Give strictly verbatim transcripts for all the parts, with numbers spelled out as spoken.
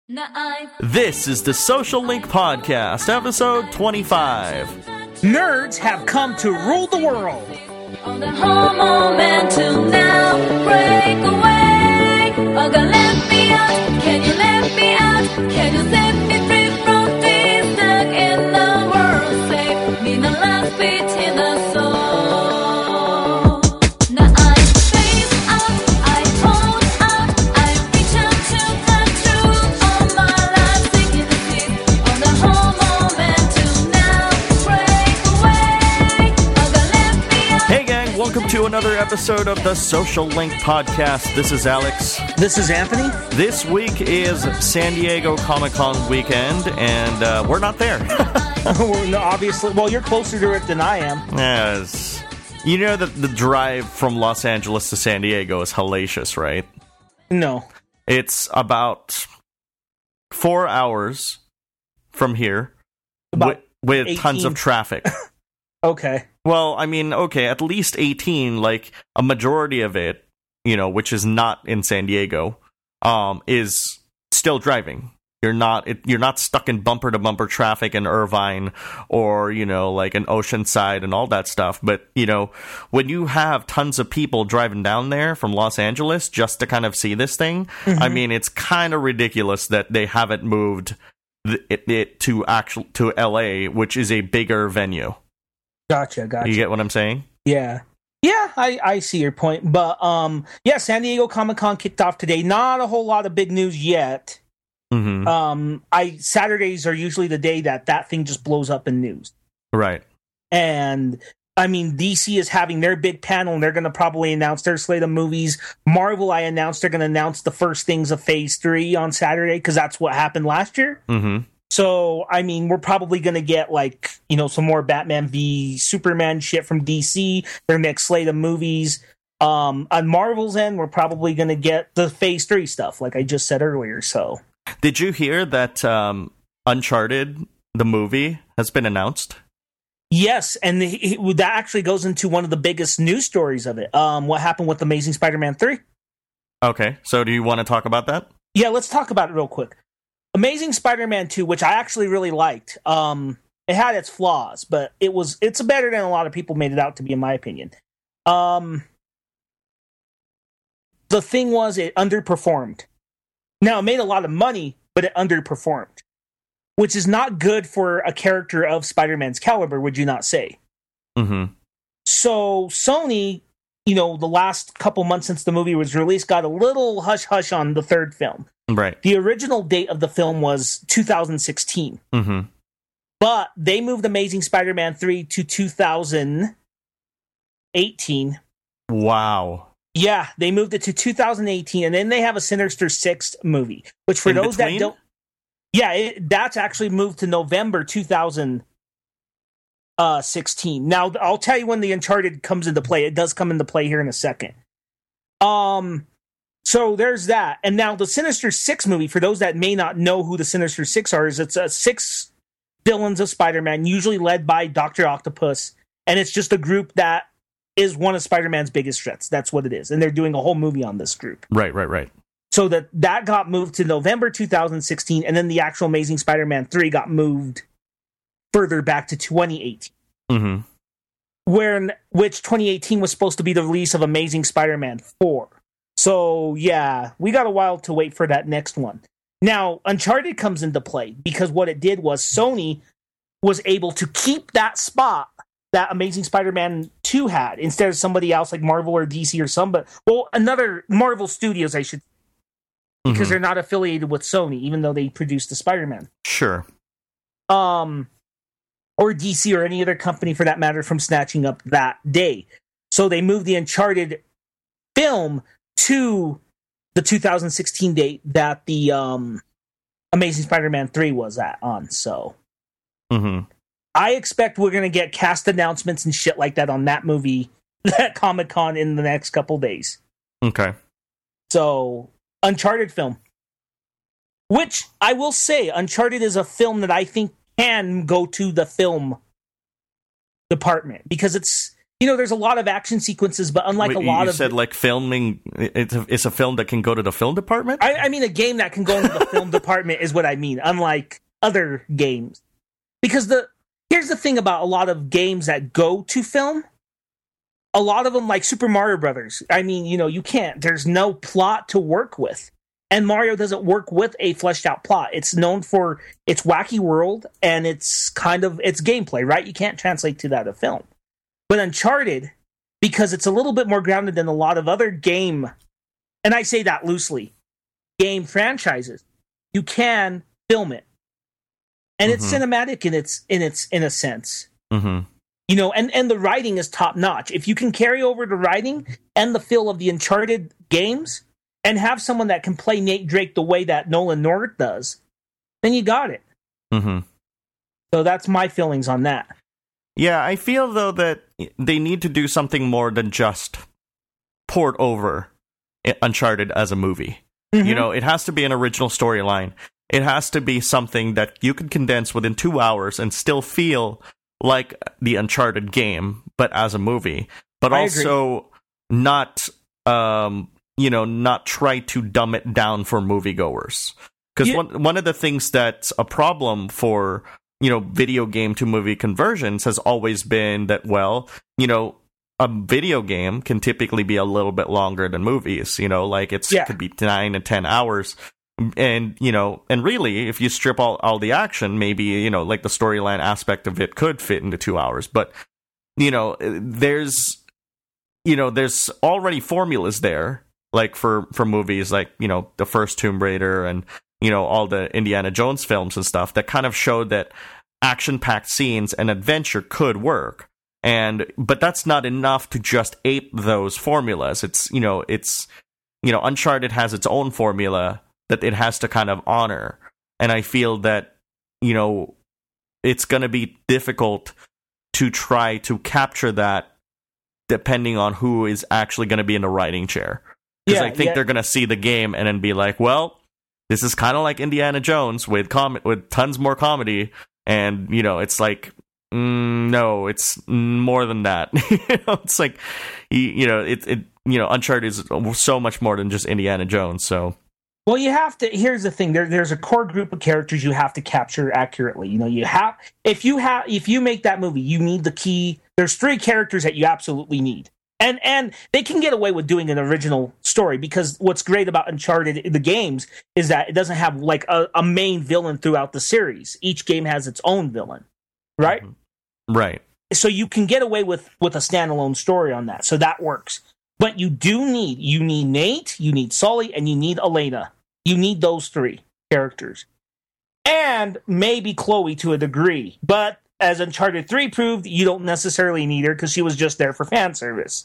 This is the Social Link Podcast, episode twenty-five. Nerds have come to rule the world. On the whole moment till now, break away. Oh God, let me out. Can you let me out? Can you set me free from this stuck in the world? Save me the last beat in the soul. Now I face out, I hold out, I reach out to the truth of my life, seeking the peace. On the whole moment till now, break away. Oh God, let me out. Hey gang, welcome to another episode of the Social Link Podcast. This is Alex. This is Anthony. This week is San Diego Comic-Con weekend, and uh, we're not there. No, obviously, well, you're closer to it than I am. Yes. You know that the drive from Los Angeles to San Diego is hellacious, right? No. It's about four hours from here About with, with tons of eighteen. traffic. Okay. Well, I mean, okay, at least eighteen, like, a majority of it, you know, which is not in San Diego, um, is still driving. You're not it, you're not stuck in bumper-to-bumper traffic in Irvine or, you know, like an Oceanside and all that stuff. But, you know, when you have tons of people driving down there from Los Angeles just to kind of see this thing, Mm-hmm. I mean, it's kind of ridiculous that they haven't moved th- it, it to actual to L A, which is a bigger venue. Gotcha, gotcha. You get what I'm saying? Yeah. Yeah, I, I see your point. But, um, yeah, San Diego Comic-Con kicked off today. Not a whole lot of big news yet. Mm-hmm. Um, I Saturdays are usually the day that that thing just blows up in news. Right. And, I mean, D C is having their big panel, and they're going to probably announce their slate of movies. Marvel, I announced they're going to announce the first things of Phase three on Saturday, because that's what happened last year. Mm-hmm. So, I mean, we're probably going to get, like, you know, some more Batman v Superman shit from D C, their next slate of movies. Um, on Marvel's end, we're probably going to get the Phase three stuff, like I just said earlier, so. Did you hear that um, Uncharted, the movie, has been announced? Yes, and the, that actually goes into one of the biggest news stories of it. Um, what happened with Amazing Spider-Man three? Okay, so do you want to talk about that? Yeah, let's talk about it real quick. Amazing Spider-Man two, which I actually really liked. Um, it had its flaws, but it was it's better than a lot of people made it out to be, in my opinion. Um, the thing was, it underperformed. Now, it made a lot of money, but it underperformed, which is not good for a character of Spider-Man's caliber, would you not say? Mm-hmm. So Sony, you know, the last couple months since the movie was released, got a little hush-hush on the third film. Right. The original date of the film was two thousand sixteen. Mm-hmm. But they moved Amazing Spider-Man three to two thousand eighteen. Wow. Yeah, they moved it to two thousand eighteen, and then they have a Sinister Six movie, which for In those between? that don't... Yeah, it, that's actually moved to November two thousand sixteen. Now, I'll tell you when the Uncharted comes into play. It does come into play here in a second. Um... So there's that. And now the Sinister Six movie, for those that may not know who the Sinister Six are, is it's uh, six villains of Spider-Man, usually led by Doctor Octopus. And it's just a group that is one of Spider-Man's biggest threats. That's what it is. And they're doing a whole movie on this group. Right, right, right. So that, that got moved to November two thousand sixteen, and then the actual Amazing Spider-Man three got moved further back to twenty eighteen. Mm-hmm. Where, which twenty eighteen was supposed to be the release of Amazing Spider-Man four. So, yeah, we got a while to wait for that next one. Now, Uncharted comes into play because what it did was Sony was able to keep that spot that Amazing Spider-Man two had instead of somebody else like Marvel or D C or somebody. Well, another Marvel Studios, I should, because Mhm. they're not affiliated with Sony, even though they produced the Spider-Man. Sure. Um, or D C or any other company for that matter from snatching up that day. So they moved the Uncharted film to the two thousand sixteen date that the um, Amazing Spider-Man three was at on. So Mm-hmm. I expect we're going to get cast announcements and shit like that on that movie at Comic-Con in the next couple days. Okay. So, Uncharted film. Which, I will say, Uncharted is a film that I think can go to the film department. Because it's you know, there's a lot of action sequences, but unlike Wait, a lot you of said like filming, it's a, it's a film that can go to the film department. I, I mean, a game that can go into the film department is what I mean, unlike other games. Because the here's the thing about a lot of games that go to film. A lot of them, like Super Mario Brothers, I mean, you know, you can't. There's no plot to work with. And Mario doesn't work with a fleshed out plot. It's known for its wacky world and it's kind of its gameplay, right? You can't translate to that of film. But Uncharted, because it's a little bit more grounded than a lot of other game, and I say that loosely, game franchises, you can film it. And mm-hmm. it's cinematic in its in its in a sense. Mm-hmm. You know, and, and the writing is top notch. If you can carry over the writing and the feel of the Uncharted games and have someone that can play Nate Drake the way that Nolan North does, then you got it. Mm-hmm. So that's my feelings on that. Yeah, I feel, though, that they need to do something more than just port over Uncharted as a movie. Mm-hmm. You know, it has to be an original storyline. It has to be something that you can condense within two hours and still feel like the Uncharted game, but as a movie. But I also agree. not, um, you know, not try to dumb it down for moviegoers. Because yeah. one, one of the things that's a problem for, you know, video game to movie conversions has always been that, well, you know, a video game can typically be a little bit longer than movies, you know, like it's yeah. could be nine and ten hours. And, you know, and really, if you strip all, all the action, maybe, you know, like the storyline aspect of it could fit into two hours. But, you know, there's, you know, there's already formulas there, like for, for movies like, you know, the first Tomb Raider and, you know, all the Indiana Jones films and stuff that kind of showed that action-packed scenes and adventure could work. And, but that's not enough to just ape those formulas. It's, you know, it's, you know, Uncharted has its own formula that it has to kind of honor. And I feel that, you know, it's going to be difficult to try to capture that depending on who is actually going to be in the writing chair. Because Yeah, I think yeah. they're going to see the game and then be like, well, this is kind of like Indiana Jones with com- with tons more comedy. And, you know, it's like, mm, no, it's more than that. You know, it's like, you, you know, it, it, you know, Uncharted is so much more than just Indiana Jones. So, Well, you have to. Here's the thing: there, there's a core group of characters you have to capture accurately. You know, you have if you have if you make that movie, you need the key. There's three characters that you absolutely need, and and they can get away with doing an original story because what's great about Uncharted the games is that it doesn't have like a, a main villain throughout the series. Each game has its own villain, right? Right. So you can get away with with a standalone story on that. So that works. But you do need, you need Nate, you need Sully, and you need Elena. You need those three characters. And maybe Chloe to a degree. But as Uncharted three proved, you don't necessarily need her because she was just there for fan service.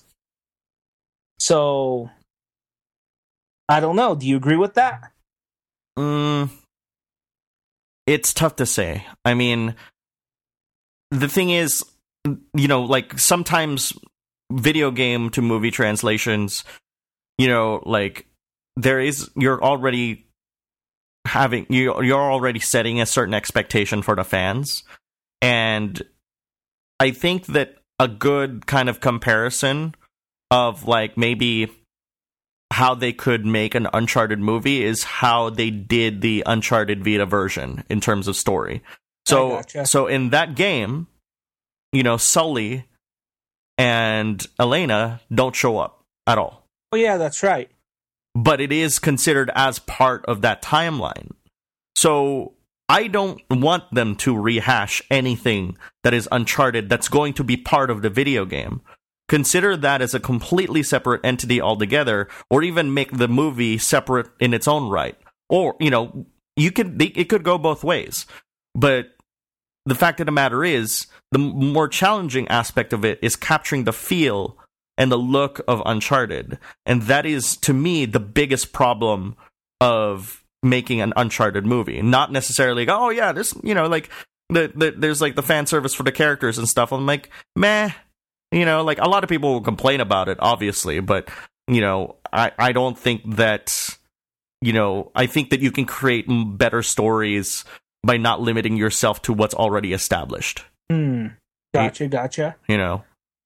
So, I don't know. Do you agree with that? Mm, it's tough to say. I mean, the thing is, you know, like sometimes video game to movie translations, you know, like there is you're already having you you're already setting a certain expectation for the fans, and I think that a good kind of comparison of like maybe how they could make an Uncharted movie is how they did the Uncharted Vita version in terms of story. So gotcha. so in that game, you know, Sully and Elena don't show up at all. Oh, yeah, that's right. But it is considered as part of that timeline. So I don't want them to rehash anything that is Uncharted that's going to be part of the video game. Consider that as a completely separate entity altogether, or even make the movie separate in its own right. Or, you know, you could it could go both ways. But the fact of the matter is, the more challenging aspect of it is capturing the feel and the look of Uncharted. And that is, to me, the biggest problem of making an Uncharted movie. Not necessarily, like, oh yeah, this, you know, like, the, the, there's like the fan service for the characters and stuff. I'm like, meh. You know, like, a lot of people will complain about it, obviously. But, you know, I, I don't think that, you know, I think that you can create better stories by not limiting yourself to what's already established. Hmm. Gotcha, gotcha. You know?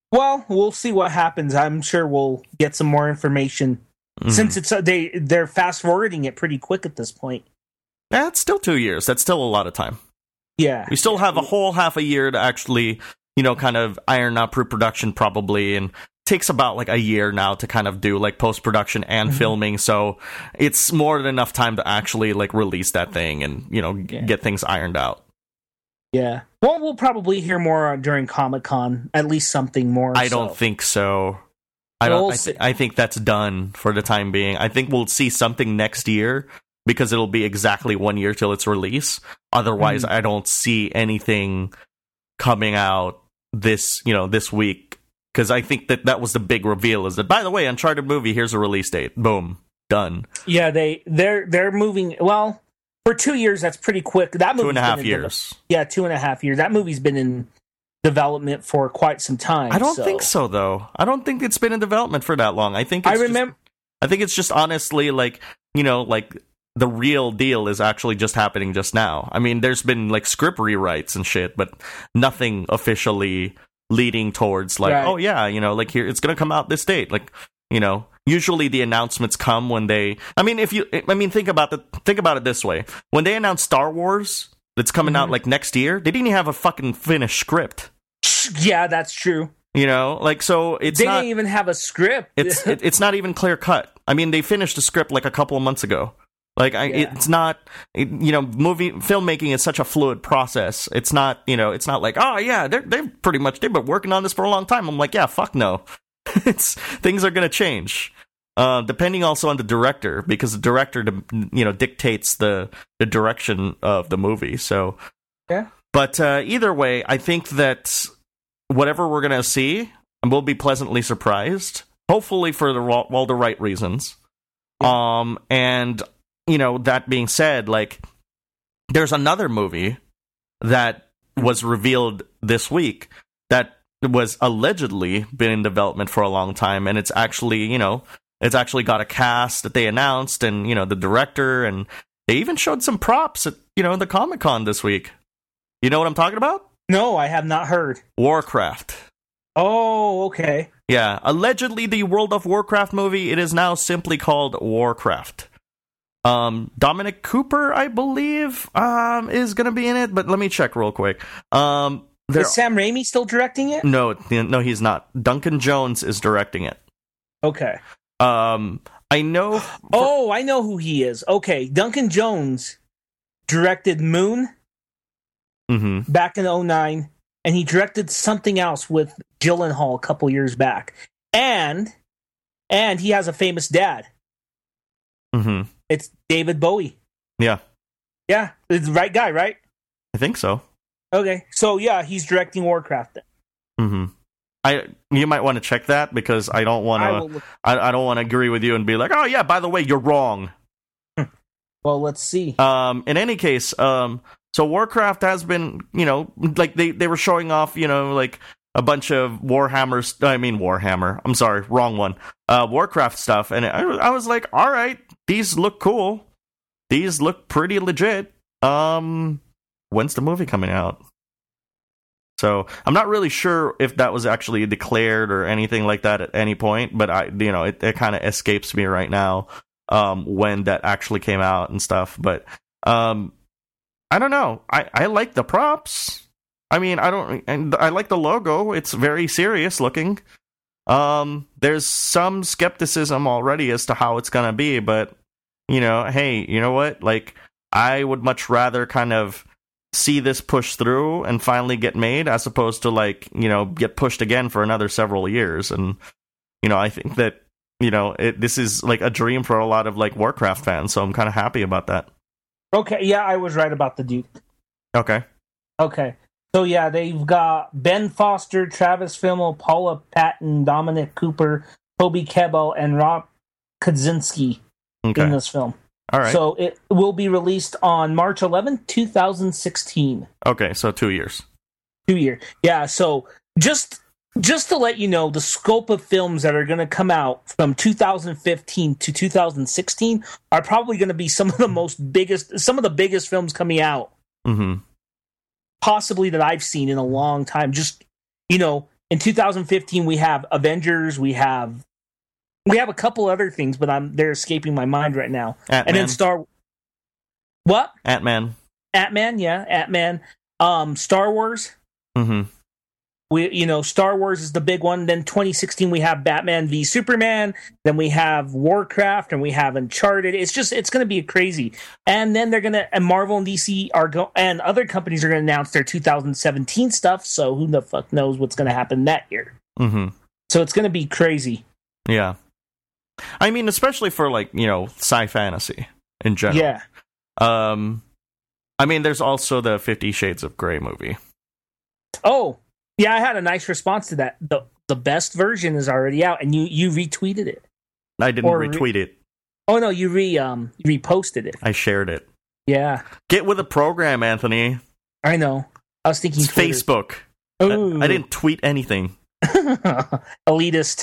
Well, we'll see what happens. I'm sure we'll get some more information Mhm. since it's uh, they they're fast forwarding it pretty quick at this point. That's still two years. That's still a lot of time. Yeah, We still have a whole half a year to actually, you know, kind of iron out pre-production probably, and takes about like a year now to kind of do like post-production and Mhm. filming, so it's more than enough time to actually like release that thing and, you know, g- Yeah. get things ironed out. yeah. Well, we'll probably hear more during Comic Con. At least something more. I don't so. think so. I don't. We'll I, see. th- I think that's done for the time being. I think we'll see something next year because it'll be exactly one year till its release. Otherwise, Mhm. I don't see anything coming out this, you know, this week. Because I think that that was the big reveal. Is that, by the way, Uncharted movie, here's a release date. Boom, done. Yeah, they they're they're moving. Well, for two years, that's pretty quick. That movie's Two and a been half in years. deve- yeah, two and a half years. That movie's been in development for quite some time. I don't so. think so, though. I don't think it's been in development for that long. I think it's I just- remember. I think it's just honestly like, you know, like the real deal is actually just happening just now. I mean, there's been like script rewrites and shit, but nothing officially leading towards like, Right. oh yeah, you know, like here it's gonna come out this date. Like, you know, usually the announcements come when they. I mean, if you, I mean, think about the think about it this way: when they announced Star Wars that's coming out Mhm. like next year, they didn't even have a fucking finished script. Yeah, that's true. You know, like so it's they not. didn't even have a script. It's it, it's not even clear cut. I mean, they finished the script like a couple of months ago. Like, I, Yeah. it's not, it, you know, movie filmmaking is such a fluid process. It's not, you know, it's not like, oh yeah, they're they've pretty much they've been working on this for a long time. I'm like, yeah, fuck no. It's things are gonna change, uh, depending also on the director, because the director, you know, dictates the the direction of the movie. So Yeah. But uh, either way, I think that whatever we're gonna see, we'll be pleasantly surprised. Hopefully for the all the right reasons. Um, and you know, that being said, like, there's another movie that was revealed this week that was allegedly been in development for a long time, and it's actually, you know, it's actually got a cast that they announced, and you know, the director, and they even showed some props at, you know, the Comic-Con this week. You know what I'm talking about? No, I have not heard. Warcraft. Oh, okay. Yeah, allegedly the World of Warcraft movie. It is now simply called Warcraft. Um, Dominic Cooper, I believe, um, is going to be in it, but let me check real quick. Um, there, Is Sam Raimi still directing it? no, no, he's not. Duncan Jones is directing it. Okay. Um, I know. For, Oh, I know who he is. Okay, Duncan Jones directed Moon mhm. back in oh nine, and he directed something else with Gyllenhaal a couple years back. And and he has a famous dad. Mhm. It's David Bowie. Yeah, Yeah, it's the right guy, right? I think so. Okay, so yeah, he's directing Warcraft. Then. Hmm. I you might want to check that because I don't want I to. will look. I, I don't want to agree with you and be like, oh yeah, by the way, you're wrong. Well, let's see. Um, in any case, um, so Warcraft has been, you know, like they, they were showing off, you know, like a bunch of Warhammer, I mean Warhammer, I'm sorry, wrong one, uh, Warcraft stuff, and I, I was like, all right, these look cool, these look pretty legit. Um, when's the movie coming out? So I'm not really sure if that was actually declared or anything like that at any point, but I, you know, it, it kind of escapes me right now. Um, when that actually came out and stuff, but um, I don't know. I, I like the props. I mean, I don't. And I like the logo. It's very serious looking. Um, there's some skepticism already as to how it's gonna be, but you know, hey, you know what? Like, I would much rather kind of see this push through and finally get made, as opposed to like, you know, get pushed again for another several years. And you know, I think that. You know, it, this is like a dream for a lot of like Warcraft fans, so I'm kind of happy about that. Okay, yeah, I was right about the Duke. Okay. Okay. So yeah, they've got Ben Foster, Travis Fimmel, Paula Patton, Dominic Cooper, Toby Kebbell, and Rob Kaczynski Okay. in this film. All right. So it will be released on March eleventh, twenty sixteen. Okay, so two years. Two year. Yeah, so just just to let you know, the scope of films that are going to come out from two thousand fifteen to two thousand sixteen are probably going to be some of the most biggest, some of the biggest films coming out, Mm-hmm. possibly that I've seen in a long time. Just, you know, in two thousand fifteen, we have Avengers. We have we have a couple other things, but I'm they're escaping my mind right now. Ant-Man. And then Star. What? Ant-Man. Ant-Man, yeah, Ant-Man. Um, Star Wars. Mm-hmm. We, you know, Star Wars is the big one. Then twenty sixteen, we have Batman v Superman. Then we have Warcraft, and we have Uncharted. It's just, it's going to be crazy. And then they're going to, and Marvel and D C are go, and other companies are going to announce their two thousand seventeen stuff. So who the fuck knows what's going to happen that year? Mm-hmm. So it's going to be crazy. Yeah. I mean, especially for like, you know, sci fantasy in general. Yeah. Um, I mean, there's also the Fifty Shades of Grey movie. Oh, yeah, I had a nice response to that. The the best version is already out, and you, you retweeted it. I didn't Or re- retweet it. Oh no, you re um you reposted it. I shared it. Yeah, Get with the program, Anthony. I know. I was thinking It's Twitter. Facebook. Ooh. I, I didn't tweet anything. Elitist.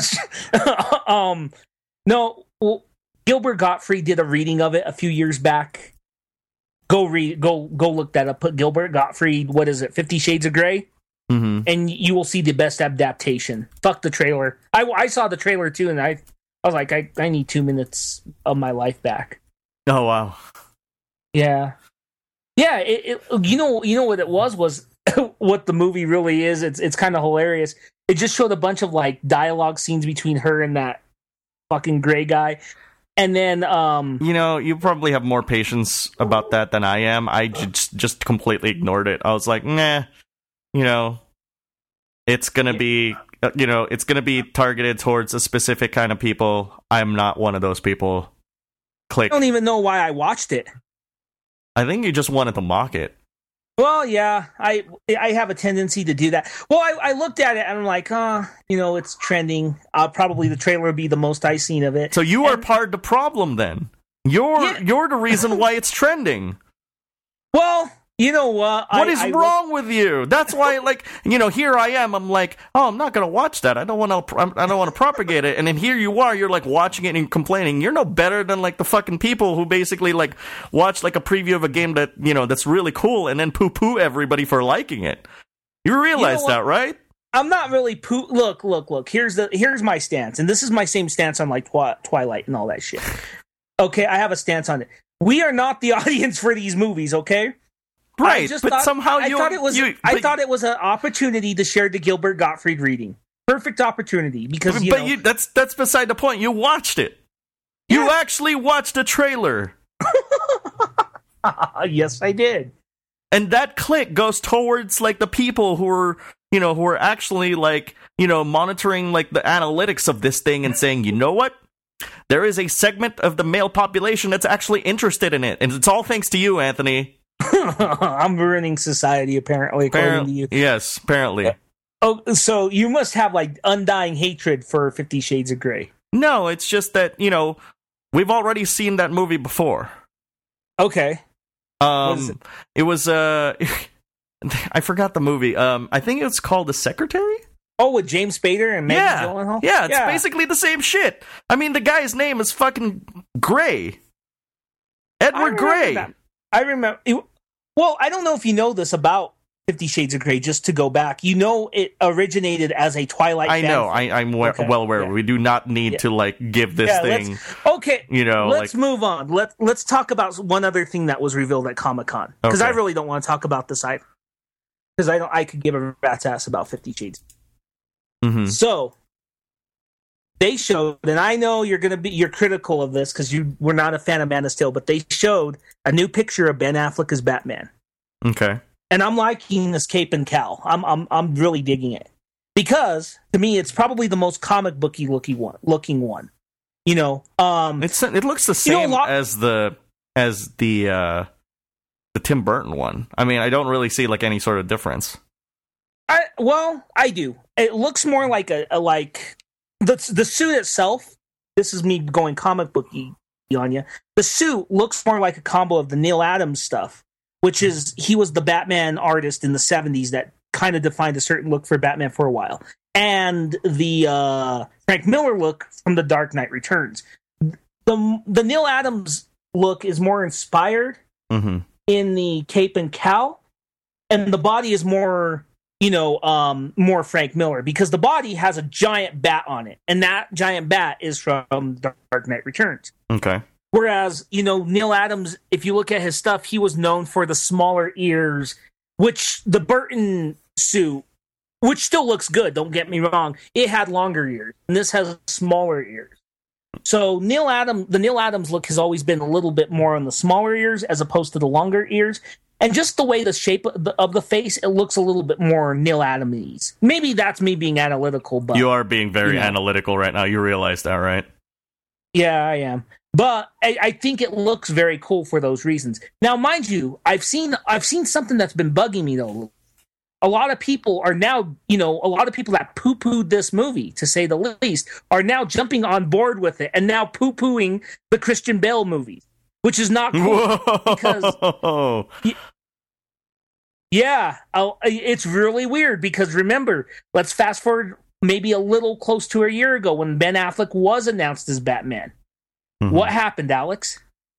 um, no. Well, Gilbert Gottfried did a reading of it a few years back. Go read. Go go look that up. Put Gilbert Gottfried. What is it? Fifty Shades of Grey. Mm-hmm. And you will see the best adaptation. Fuck the trailer. I, I saw the trailer too, and I I was like, I, I need two minutes of my life back. Oh wow. Yeah, yeah. It, it, you know, you know what it was was what the movie really is. It's it's kind of hilarious. It just showed a bunch of like dialogue scenes between her and that fucking gray guy, and then um, You know, you probably have more patience about that than I am. I just just completely ignored it. I was like, nah. You know, it's gonna be, uh, you know, it's gonna be targeted towards a specific kind of people. I'm not one of those people. I Click. don't even know why I watched it. I think you just wanted to mock it. Well, yeah, I I have a tendency to do that. Well, I, I looked at it and I'm like, oh, you know, it's trending. Uh, probably the trailer will be the most I've seen of it. So you are And- part of the problem then. You're Yeah. you're the reason why it's trending. Well, you know what? What I, is I wrong with you? That's why, like, you know, here I am. I'm like, oh, I'm not gonna watch that. I don't want to. I don't want to propagate it. And then here you are. You're like watching it and complaining. You're no better than like the fucking people who basically like watch like a preview of a game that you know that's really cool and then poo poo everybody for liking it. You realize You know that, right? I'm not really poo. Look, look, look. Here's the here's my stance, and this is my same stance on like Twi- Twilight and all that shit. Okay, I have a stance on it. We are not the audience for these movies. Okay. I Right, just but thought, somehow I you. thought it was. you, I but- thought it was an opportunity to share the Gilbert Gottfried reading. Perfect opportunity because But, you but know. you, that's that's beside the point. You watched it. You Yeah. actually watched the trailer. Yes, I did. And that click goes towards like the people who are, you know, who are actually like, you know, monitoring like the analytics of this thing and saying, you know what? There is a segment of the male population that's actually interested in it. And it's all thanks to you, Anthony. I'm ruining society, apparently, according Appar- to you. Yes, apparently. Oh, so you must have like undying hatred for Fifty Shades of Grey. No, it's just that, you know, we've already seen that movie before. Okay. What is Um, it was, uh, I forgot the movie. Um, I think it's called The Secretary? Oh, with James Spader and Maggie Yeah, Gyllenhaal? yeah, it's basically the same shit. I mean, the guy's name is fucking Gray. I Edward remember Gray. that. I remember. it- well, I don't know if you know this about Fifty Shades of Grey, just to go back. You know it originated as a Twilight I know. fanfic. I, I'm we- Okay, well aware. yeah. We do not need Yeah. to like give this Yeah, thing. let's- Okay, You know, let's like move on. Let Let's talk about one other thing that was revealed at Comic Con, because Okay. I really don't want to talk about this either. Because I don't. I could give a rat's ass about Fifty Shades. mhm. So they showed, and I know you're gonna be you're critical of this because you were not a fan of Man of Steel, but they showed a new picture of Ben Affleck as Batman, Okay. and I'm liking this cape and cowl. I'm I'm I'm really digging it because to me it's probably the most comic booky looking one. Looking one, you know. Um, It's it looks the You know, same a lot- as the as the uh the Tim Burton one. I mean, I don't really see like any sort of difference. I well, I do. It looks more like a, a like the the suit itself. This is me going comic booky on you. The suit looks more like a combo of the Neil Adams stuff, which is he was the Batman artist in the seventies that kind of defined a certain look for Batman for a while, and the uh, Frank Miller look from The Dark Knight Returns. The the Neil Adams look is more inspired Mm-hmm. in the cape and cowl, and the body is more, you know, um, more Frank Miller, because the body has a giant bat on it, and that giant bat is from Dark Knight Returns. Okay. Whereas, you know, Neil Adams, if you look at his stuff, he was known for the smaller ears, which the Burton suit, which still looks good, don't get me wrong, it had longer ears, and this has smaller ears. So Neil Adams, the Neil Adams look has always been a little bit more on the smaller ears as opposed to the longer ears. And just the way the shape of the, of the face, it looks a little bit more Neil Adams-y. Maybe that's me being analytical, but you are being very you know. analytical right now. You realize that, right? Yeah, I am. But I, I think it looks very cool for those reasons. Now, mind you, I've seen I've seen something that's been bugging me though. A lot of people are now, you know, a lot of people that poo-pooed this movie, to say the least, are now jumping on board with it and now poo-pooing the Christian Bale movies, which is not cool. Whoa. Because, yeah, I'll, it's really weird because remember, let's fast forward maybe a little close to a year ago when Ben Affleck was announced as Batman. Mm-hmm. What happened, Alex?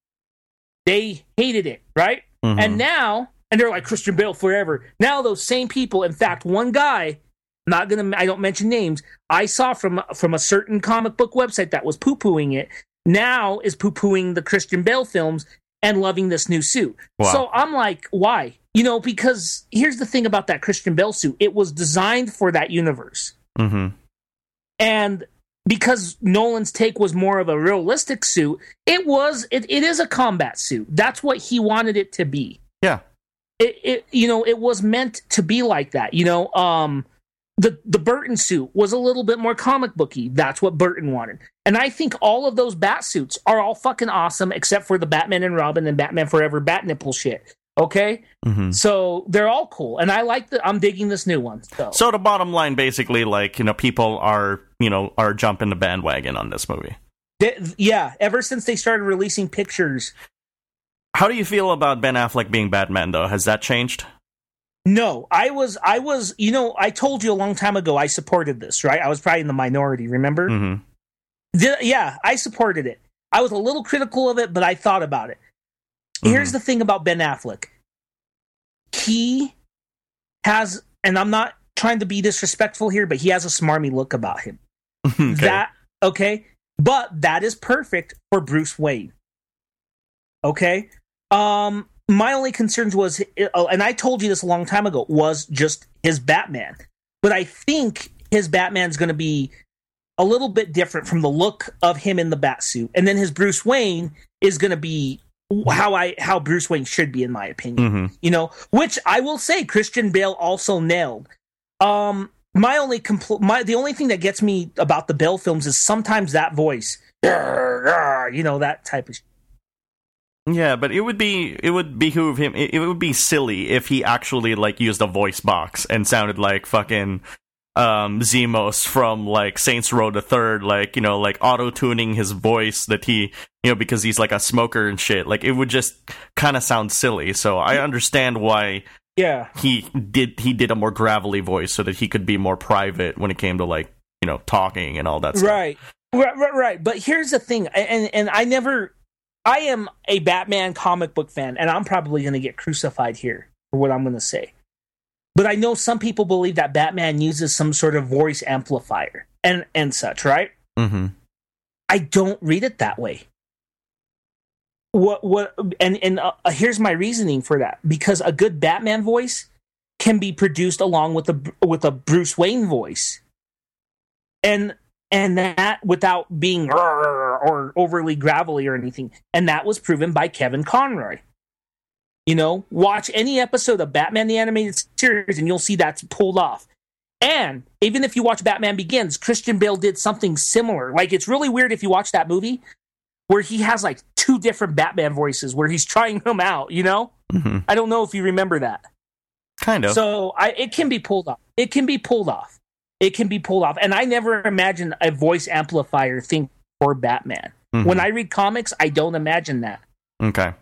They hated it, right? Mm-hmm. And now... And they're like, Christian Bale forever. Now those same people, in fact, one guy, not gonna, I don't mention names, I saw from from a certain comic book website that was poo-pooing it, now is poo-pooing the Christian Bale films and loving this new suit. Wow. So I'm like, why? You know, because here's the thing about that Christian Bale suit. It was designed for that universe. Mm-hmm. And because Nolan's take was more of a realistic suit, it was, it, it is a combat suit. That's what he wanted it to be. Yeah. It, it, you know, it was meant to be like that. You know, um, the the Burton suit was a little bit more comic booky. That's what Burton wanted, and I think all of those bat suits are all fucking awesome, except for the Batman and Robin and Batman Forever bat nipple shit. Okay, mm-hmm. So they're all cool, and I like the. I'm digging this new one. So. so the bottom line, basically, like you know, people are you know are jumping the bandwagon on this movie. They, yeah, ever since they started releasing pictures. How do you feel about Ben Affleck being Batman, though? Has that changed? No, I was, I was, you know, I told you a long time ago I supported this, right? I was probably in the minority, remember? Mm-hmm. The, yeah, I supported it. I was a little critical of it, but I thought about it. Mm-hmm. Here's the thing about Ben Affleck. He has, and I'm not trying to be disrespectful here, but he has a smarmy look about him. Okay. That, okay? But that is perfect for Bruce Wayne. Okay? Um, my only concerns was, and I told you this a long time ago, was just his Batman. But I think his Batman's going to be a little bit different from the look of him in the Batsuit, and then his Bruce Wayne is going to be how I how Bruce Wayne should be, in my opinion. Mm-hmm. You know, which I will say Christian Bale also nailed. Um, my only compl- my the only thing that gets me about the Bale films is sometimes that voice, you know, that type of. Yeah, but it would be it would behoove him. It, it would be silly if he actually like used a voice box and sounded like fucking um, Zemos from like Saints Row the Third, like you know, like auto tuning his voice that he you know because he's like a smoker and shit. Like it would just kind of sound silly. So I understand why. Yeah, he did he did a more gravelly voice so that he could be more private when it came to like you know talking and all that stuff. Right, right, right. right. But here's the thing, and and I never. I am a Batman comic book fan, and I'm probably going to get crucified here for what I'm going to say. But I know some people believe that Batman uses some sort of voice amplifier and, and such, right? Mm-hmm. I don't read it that way. What what and and uh, here's my reasoning for that: because a good Batman voice can be produced along with a with a Bruce Wayne voice, and. And that without being or overly gravelly or anything. And that was proven by Kevin Conroy. You know, watch any episode of Batman the Animated Series and you'll see that's pulled off. And even if you watch Batman Begins, Christian Bale did something similar. Like, it's really weird if you watch that movie where he has like two different Batman voices where he's trying them out, you know? Mm-hmm. I don't know if you remember that. Kind of. So I, it can be pulled off. It can be pulled off. It can be pulled off. And I never imagined a voice amplifier thing for Batman. Mm-hmm. When I read comics, I don't imagine that. Okay.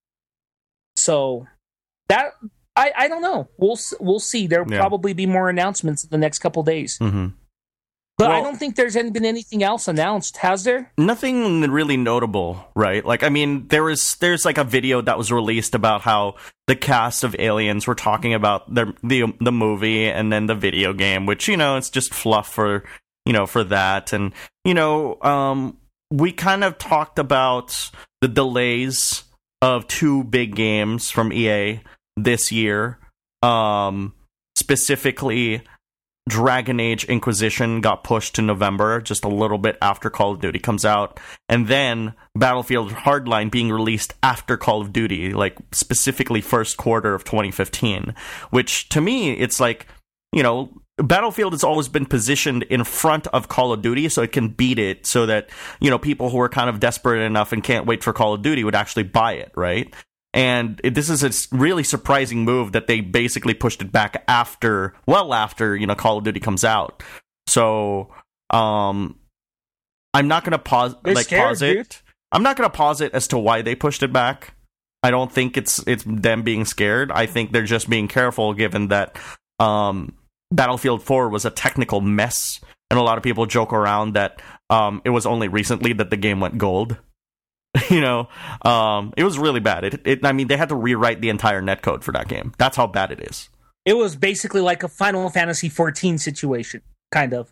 So that I, I don't know. We'll we'll see. There'll yeah. probably be more announcements in the next couple days. Mm-hmm. But Well- I don't think there's any, been anything else announced, has there? Nothing really notable, right? Like, I mean, there was there's like a video that was released about how the cast of Aliens were talking about the the the movie and then the video game, which, you know, it's just fluff for you know for that. And you know, um, we kind of talked about the delays of two big games from E A this year, um, specifically. Dragon Age Inquisition got pushed to November, just a little bit after Call of Duty comes out, and then Battlefield Hardline being released after Call of Duty, like specifically first quarter of twenty fifteen, which to me, it's like, you know, Battlefield has always been positioned in front of Call of Duty so it can beat it, so that, you know, people who are kind of desperate enough and can't wait for Call of Duty would actually buy it, right? And it, this is a really surprising move that they basically pushed it back after, well after, you know, Call of Duty comes out. So, um, I'm not gonna pause, They're like scared, pause it. dude. I'm not gonna pause it as to why they pushed it back. I don't think it's it's them being scared. I think they're just being careful, given that um, Battlefield four was a technical mess, and a lot of people joke around that um, it was only recently that the game went gold. You know, um, it was really bad. It, it, I mean, they had to rewrite the entire netcode for that game. That's how bad it is. It was basically like a Final Fantasy fourteen situation, kind of.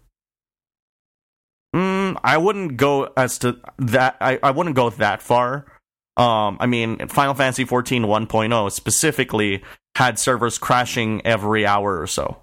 Mm, I wouldn't go as to that. I, I wouldn't go that far. Um, I mean, Final Fantasy fourteen one point oh specifically had servers crashing every hour or so.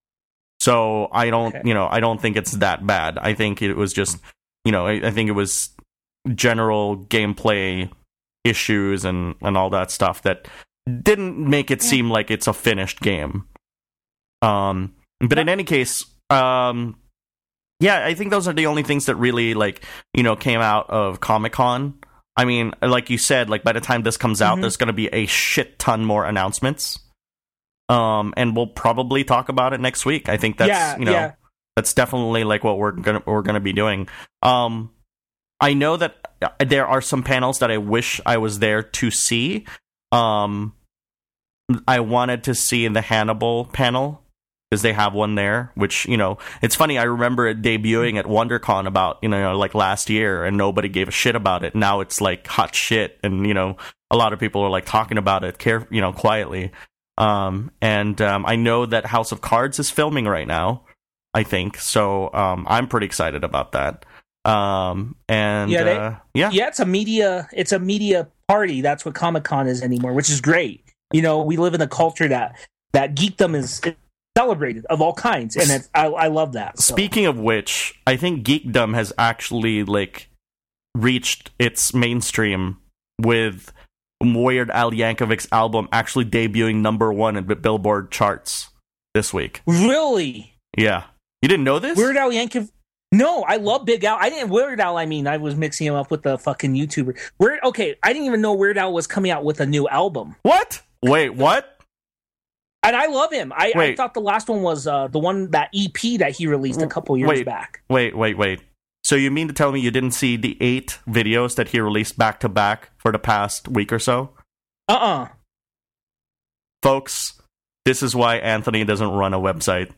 So I don't, Okay. you know, I don't think it's that bad. I think it was just, you know, I, I think it was general gameplay issues and, and all that stuff that didn't make it seem like it's a finished game. Um, but in any case, um, yeah, I think those are the only things that really, like, you know, came out of Comic-Con. I mean, like you said, like by the time this comes out, Mhm. there's going to be a shit ton more announcements. Um, and we'll probably talk about it next week. I think that's, Yeah, you know, yeah. that's definitely like what we're gonna we're gonna be doing. Um, I know that there are some panels that I wish I was there to see. Um, I wanted to see the Hannibal panel because they have one there, which, you know, it's funny. I remember it debuting at WonderCon about, you know, like last year, and nobody gave a shit about it. Now it's like hot shit, and, you know, a lot of people are like talking about it, care, you know, quietly. Um, and um, I know that House of Cards is filming right now, I think. So um, I'm pretty excited about that. Um, and Yeah, they- uh, yeah, Yeah, it's a media. It's a media party. That's what Comic Con is anymore, which is great. You know, we live in a culture that that geekdom is celebrated of all kinds, and it's, I, I love that. So. Speaking of which, I think geekdom has actually like reached its mainstream with Weird Al Yankovic's album actually debuting number one in the Billboard charts this week. Really, Yeah, you didn't know this? Weird Al Yankovic. No, I love Big Al. I didn't Weird Al. I mean, I was mixing him up with the fucking YouTuber. Weird. Okay, I didn't even know Weird Al was coming out with a new album, What? Wait, what? and I love him. I, I Wait. thought the last one was uh, the one that E P that he released a couple years Wait. back. Wait, wait, wait. So you mean to tell me you didn't see the eight videos that he released back to back for the past week or so? Uh uh Folks, this is why Anthony doesn't run a website.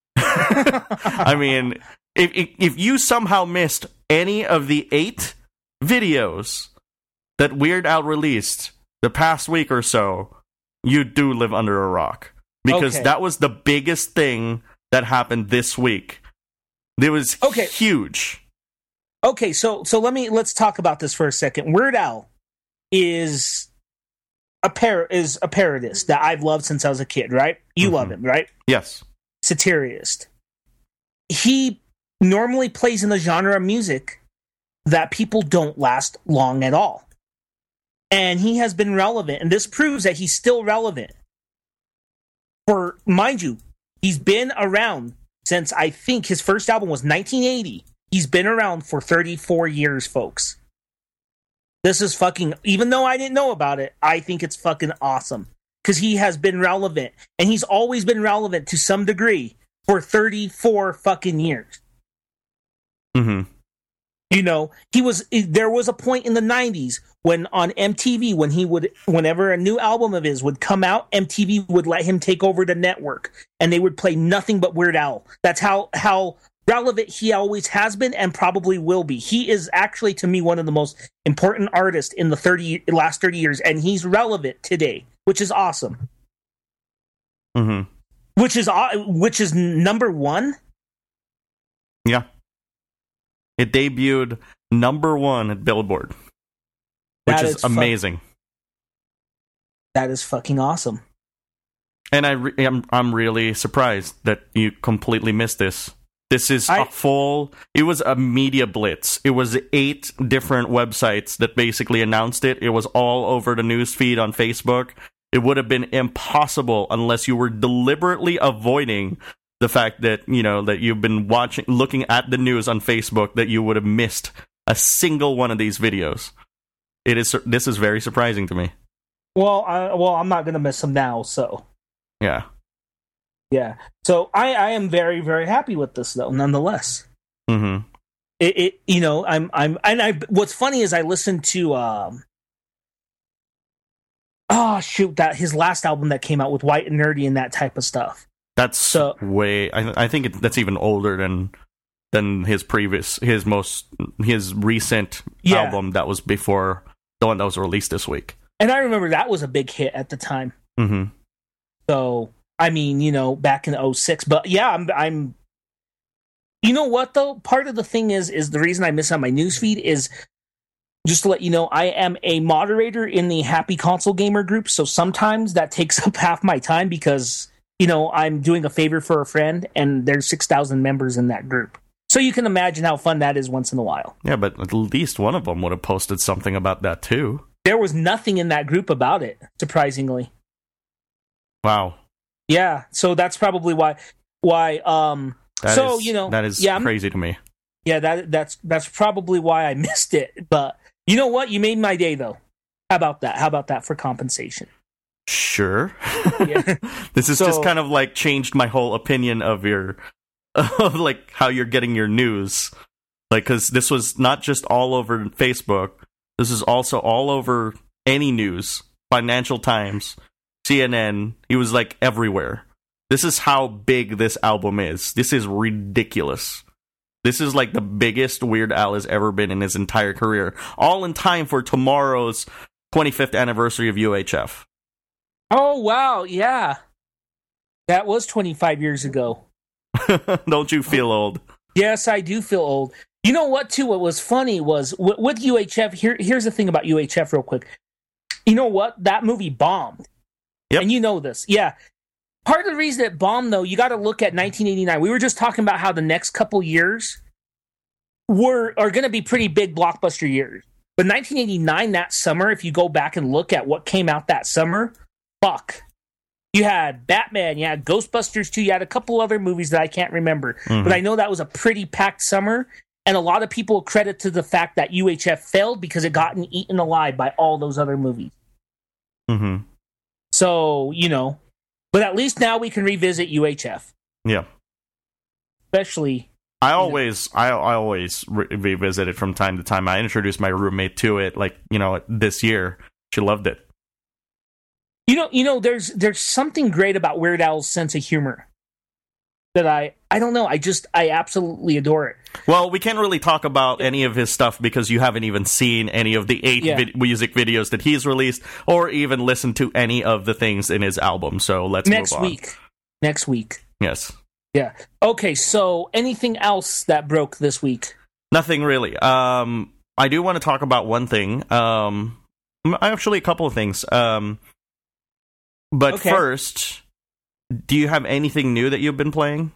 I mean, if, if if you somehow missed any of the eight videos that Weird Al released the past week or so, you do live under a rock. Because Okay. that was the biggest thing that happened this week. It was Okay. huge. Okay, so so let me let's talk about this for a second. Weird Al is a par is a parodist that I've loved since I was a kid, right? You Mhm. love him, right? Yes. Satirist. He normally plays in the genre of music that people don't last long at all. And he has been relevant, and this proves that he's still relevant. For, mind you, he's been around since I think his first album was nineteen eighty. He's been around for thirty-four years, folks. This is fucking, even though I didn't know about it, I think it's fucking awesome. Because he has been relevant, and he's always been relevant to some degree for thirty-four fucking years. Mm-hmm. You know, he was, there was a point in the nineties when on M T V, when he would, whenever a new album of his would come out, M T V would let him take over the network, and they would play nothing but Weird Al. That's how, how relevant he always has been and probably will be. He is actually, to me, one of the most important artists in the thirty last thirty years, and he's relevant today, which is awesome. Mm-hmm. Which is which is number one. Yeah, it debuted number one at Billboard, which That is, is fu- amazing. That is fucking awesome. And I re- I'm I'm really surprised that you completely missed this. This is I- a full. It was a media blitz. It was eight different websites that basically announced it. It was all over the news feed on Facebook. It would have been impossible unless you were deliberately avoiding the fact that, you know, that you've been watching, looking at the news on Facebook, that you would have missed a single one of these videos. It is. This is very surprising to me. Well, I, well, I'm not gonna miss him now, so. Yeah. Yeah. So I, I am very, very happy with this, though, nonetheless. Mm-hmm. It, it you know, I'm, I'm, and I, what's funny is I listened to, um, oh, shoot, that his last album that came out with White and Nerdy and that type of stuff. That's So- way. I, I think it, that's even older than than his previous, his most, his recent Yeah. album that was before the one that was released this week. And I remember that was a big hit at the time. Mm-hmm. So, I mean, you know, back in oh six. But yeah, I'm, I'm, you know what, though? Part of the thing is, is the reason I miss on my newsfeed is, just to let you know, I am a moderator in the Happy Console Gamer group. So sometimes that takes up half my time because, you know, I'm doing a favor for a friend and there's six thousand members in that group. So you can imagine how fun that is once in a while. Yeah, but at least one of them would have posted something about that too. There was nothing in that group about it, surprisingly. Wow. Yeah, so that's probably why. Why? Um. That so is- you know, that is yeah, I'm- crazy to me. yeah. That that's that's probably why I missed it. But you know what? You made my day, though. How about that? How about that for compensation? Sure. Yeah. This has So- just kind of like changed my whole opinion of your, of like how you're getting your news. Like, because this was not just all over Facebook. This is also all over any news, Financial Times, C N N. He was like everywhere. This is how big this album is. This is ridiculous. This is like the biggest Weird Al has ever been in his entire career. All in time for tomorrow's twenty-fifth anniversary of U H F. Oh wow, yeah. That was twenty-five years ago. Don't you feel old? Yes, I do feel old. You know what, too? What was funny was with, with U H F, here, here's the thing about U H F real quick. You know what? That movie bombed. Yep. And you know this. Yeah. Part of the reason it bombed, though, you got to look at nineteen eighty-nine. We were just talking about how the next couple years were are going to be pretty big blockbuster years. But nineteen eighty-nine, that summer, if you go back and look at what came out that summer, fuck. You had Batman, you had Ghostbusters two, you had a couple other movies that I can't remember. Mhm. But I know that was a pretty packed summer, and a lot of people credit to the fact that U H F failed because it gotten eaten alive by all those other movies. Mm-hmm. So, you know, but at least now we can revisit U H F, Yeah. especially. I always, I, I always re- revisit it from time to time. I introduced my roommate to it, like, you know, this year. She loved it. You know, you know, there's there's something great about Weird Al's sense of humor that I I don't know. I just I absolutely adore it. Well, we can't really talk about any of his stuff because you haven't even seen any of the eight Yeah. vid- music videos that he's released, or even listened to any of the things in his album. So let's Next move on. week, next week. Yes, Yeah. Okay. So, anything else that broke this week? nothing really. Um, I do want to talk about one thing. Um, actually, a couple of things. Um, but Okay. first, do you have anything new that you've been playing?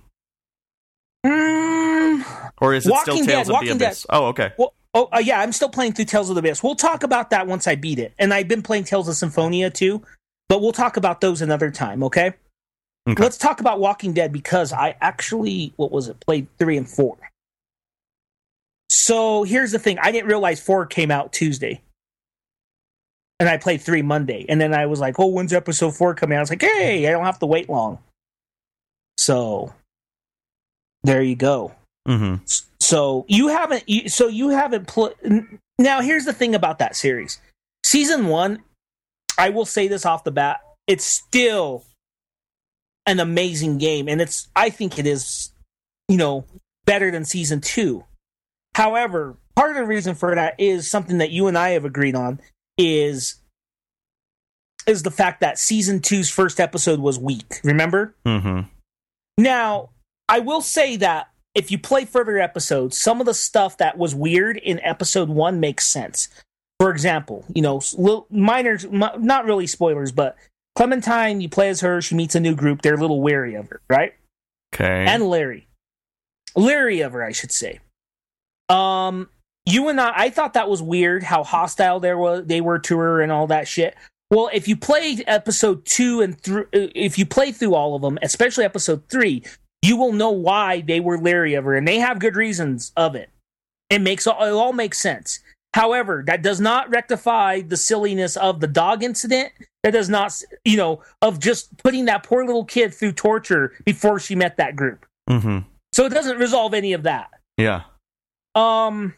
Mm, Or is it Walking still Dead, Tales of Walking the Dead. Abyss? Oh, okay. well, oh uh, yeah, I'm still playing through Tales of the Abyss. We'll talk about that once I beat it, and I've been playing Tales of Symphonia too. But we'll talk about those another time. Okay. Okay. Let's talk about Walking Dead because I actually, what was it, played three and four. So here's the thing: I didn't realize four came out Tuesday, and I played three Monday, and then I was like, "Oh, when's episode four coming out?" I was like, "Hey, I don't have to wait long." So there you go. Mm-hmm. So you haven't. You, so you haven't played. Now here's the thing about that series. Season one, I will say this off the bat: it's still an amazing game, and it's. I think it is. You know, better than season two. However, part of the reason for that is something that you and I have agreed on is is the fact that season two's first episode was weak. Remember? Mm-hmm. Now, I will say that if you play further episodes, some of the stuff that was weird in episode one makes sense. For example, you know, little, minor, not really spoilers, but Clementine, you play as her, she meets a new group, they're a little wary of her, right? Okay. And Larry. Leery of her, I should say. Um, you and I, I thought that was weird, how hostile they were, they were to her and all that shit. Well, if you play episode two and through, if you play through all of them, especially episode three, you will know why they were leery of her, and they have good reasons of it. It makes it all makes sense. However, that does not rectify the silliness of the dog incident. That does not, you know, of just putting that poor little kid through torture before she met that group. Mm-hmm. So it doesn't resolve any of that. Yeah. Um,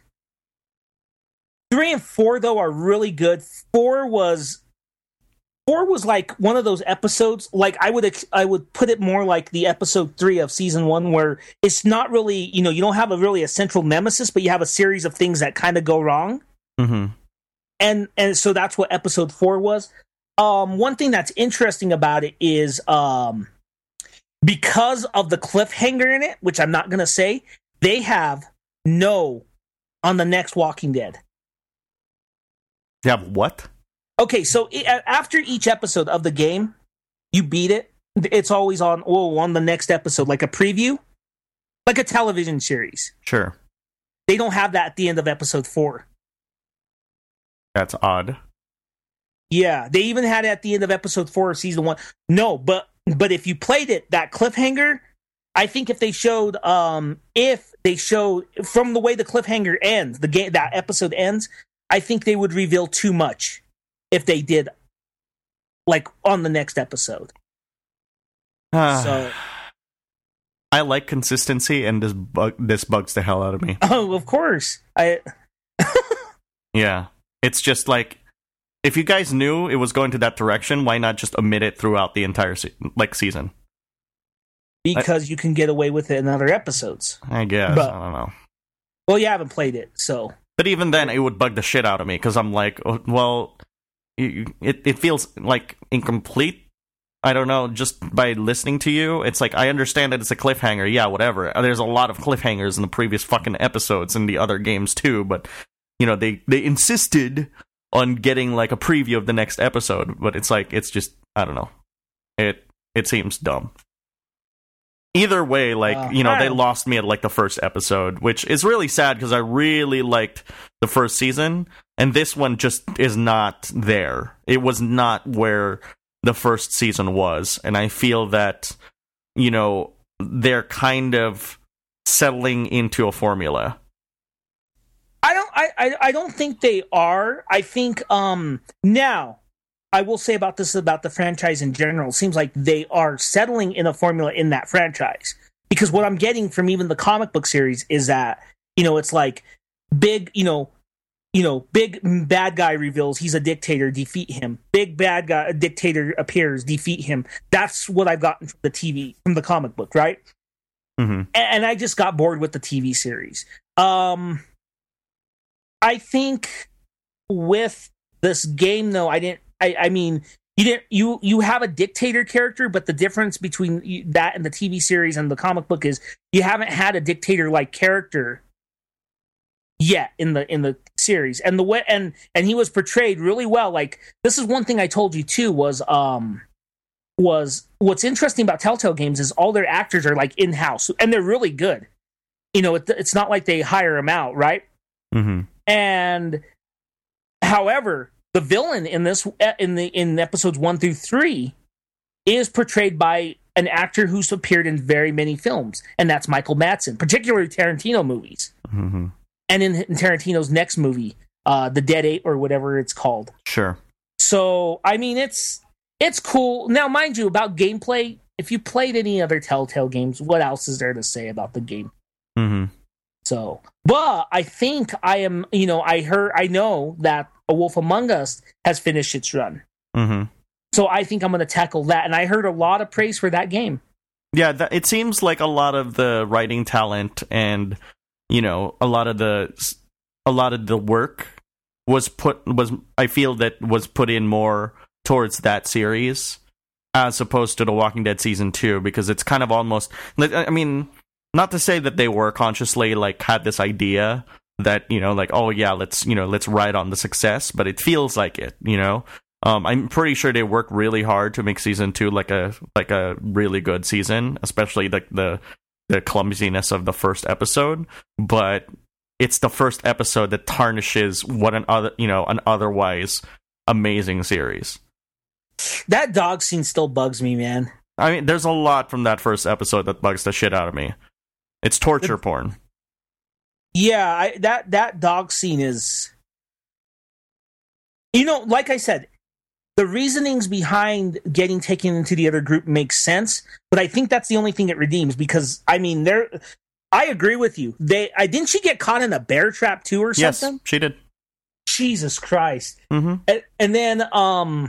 three and four though are really good. Four was. Four was like one of those episodes, like I would I would put it more like the episode three of season one, where it's not really, you know, you don't have a really a central nemesis, but you have a series of things that kind of go wrong. Mm-hmm. And and so that's what episode four was. Um, one thing that's interesting about it is um, because of the cliffhanger in it, which I'm not going to say, they have no on the next Walking Dead. You have what? Okay, so it, after each episode of the game, you beat it. It's always on, oh, on the next episode, like a preview, like a television series. Sure. They don't have that at the end of episode four. That's odd. Yeah, they even had it at the end of episode four of season one. No, but but if you played it, that cliffhanger, I think if they showed, um, if they showed from the way the cliffhanger ends, the game that episode ends, I think they would reveal too much. If they did, like, on the next episode. Uh, so, I like consistency, and this bug this bugs the hell out of me. Oh, of course. I. Yeah, it's just like, if you guys knew it was going to that direction, why not just omit it throughout the entire se- like season? Because I, you can get away with it in other episodes. I guess. But, I don't know. Well, you haven't played it, so. But even then, it would bug the shit out of me, because I'm like, oh, well, it, it feels like incomplete. I don't know, just by listening to you, it's like, I understand that it's a cliffhanger, yeah, whatever. There's a lot of cliffhangers in the previous fucking episodes in the other games too, but, you know, they, they insisted on getting, like, a preview of the next episode, but it's like, it's just, I don't know. It, it seems dumb. Either way, like, uh, you know, they lost me at, like, the first episode, which is really sad, because I really liked the first season, and this one just is not there. It was not where the first season was, and I feel that, you know, they're kind of settling into a formula. I don't, I, I, I don't think they are. I think, um, now, I will say about this about the franchise in general. It seems like they are settling in a formula in that franchise. Because what I'm getting from even the comic book series is that, you know, it's like big, you know, you know, big bad guy reveals he's a dictator, defeat him. Big bad guy, a dictator appears, defeat him. That's what I've gotten from the T V, from the comic book, right? Mm-hmm. And, and I just got bored with the T V series. Um, I think with this game, though, I didn't. I, I mean, you didn't. You you have a dictator character, but the difference between that and the T V series and the comic book is you haven't had a dictator-like character yet in the in the series, and the way and and he was portrayed really well. Like, this is one thing I told you too was um was what's interesting about Telltale games is all their actors are like in-house, and they're really good. You know, it, it's not like they hire them out, right? Mm-hmm. And however, the villain in this in the in episodes one through three is portrayed by an actor who's appeared in very many films, and that's Michael Madsen, particularly Tarantino movies. Mm-hmm. And in, in Tarantino's next movie, uh, The Dead Eight or whatever it's called. Sure. So I mean, it's it's cool. Now, mind you, about gameplay, if you played any other Telltale games, what else is there to say about the game? Mm-hmm. So, but I think I am, you know, I heard, I know that A Wolf Among Us has finished its run. Mm-hmm. So I think I'm going to tackle that. And I heard a lot of praise for that game. Yeah, that, it seems like a lot of the writing talent and, you know, a lot of the a lot of the work was put was I feel that was put in more towards that series as opposed to The Walking Dead season two, because it's kind of almost, I mean, not to say that they were consciously like had this idea that, you know, like, oh yeah, let's, you know, let's ride on the success, but it feels like it, you know. Um, I'm pretty sure they worked really hard to make season two like a like a really good season, especially like the the clumsiness of the first episode. But it's the first episode that tarnishes what an other you know an otherwise amazing series. That dog scene still bugs me, man. I mean, there's a lot from that first episode that bugs the shit out of me. It's torture it, porn. Yeah, I, that that dog scene is, you know, like I said, the reasonings behind getting taken into the other group makes sense, but I think that's the only thing it redeems, because I mean, there, I agree with you. They, I didn't she get caught in a bear trap too or something? Yes, she did. Jesus Christ! Mm-hmm. And, and then, um,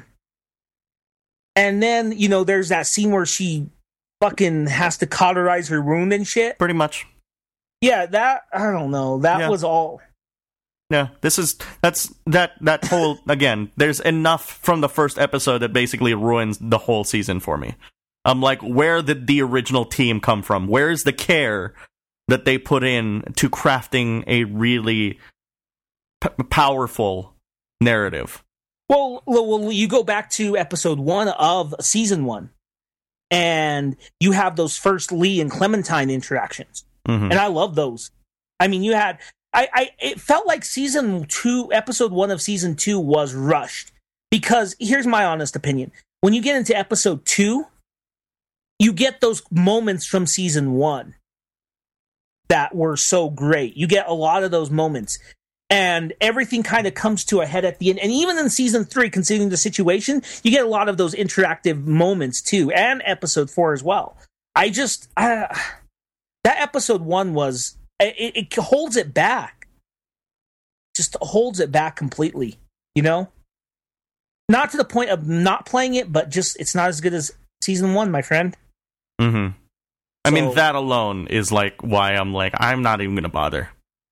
and then you know, there's that scene where she fucking has to cauterize her wound and shit. Pretty much. Yeah, that I don't know. That Yeah. was all. Yeah, this is that's that that whole again. There's enough from the first episode that basically ruins the whole season for me. I'm like, where did the original team come from? Where is the care that they put in to crafting a really p- powerful narrative? Well, well, you go back to episode one of season one, and you have those first Lee and Clementine interactions, Mm-hmm. and I love those. I mean, you had, I, I, it felt like season two, episode one of season two was rushed, because here's my honest opinion: when you get into episode two, you get those moments from season one that were so great. You get a lot of those moments. And everything kind of comes to a head at the end. And even in season three, considering the situation, you get a lot of those interactive moments too. And episode four as well. I just, uh, that episode one was, it, it holds it back. Just holds it back completely, you know? Not to the point of not playing it, but just, it's not as good as season one, my friend. Mm-hmm. I So- mean, that alone is like why I'm like, I'm not even going to bother.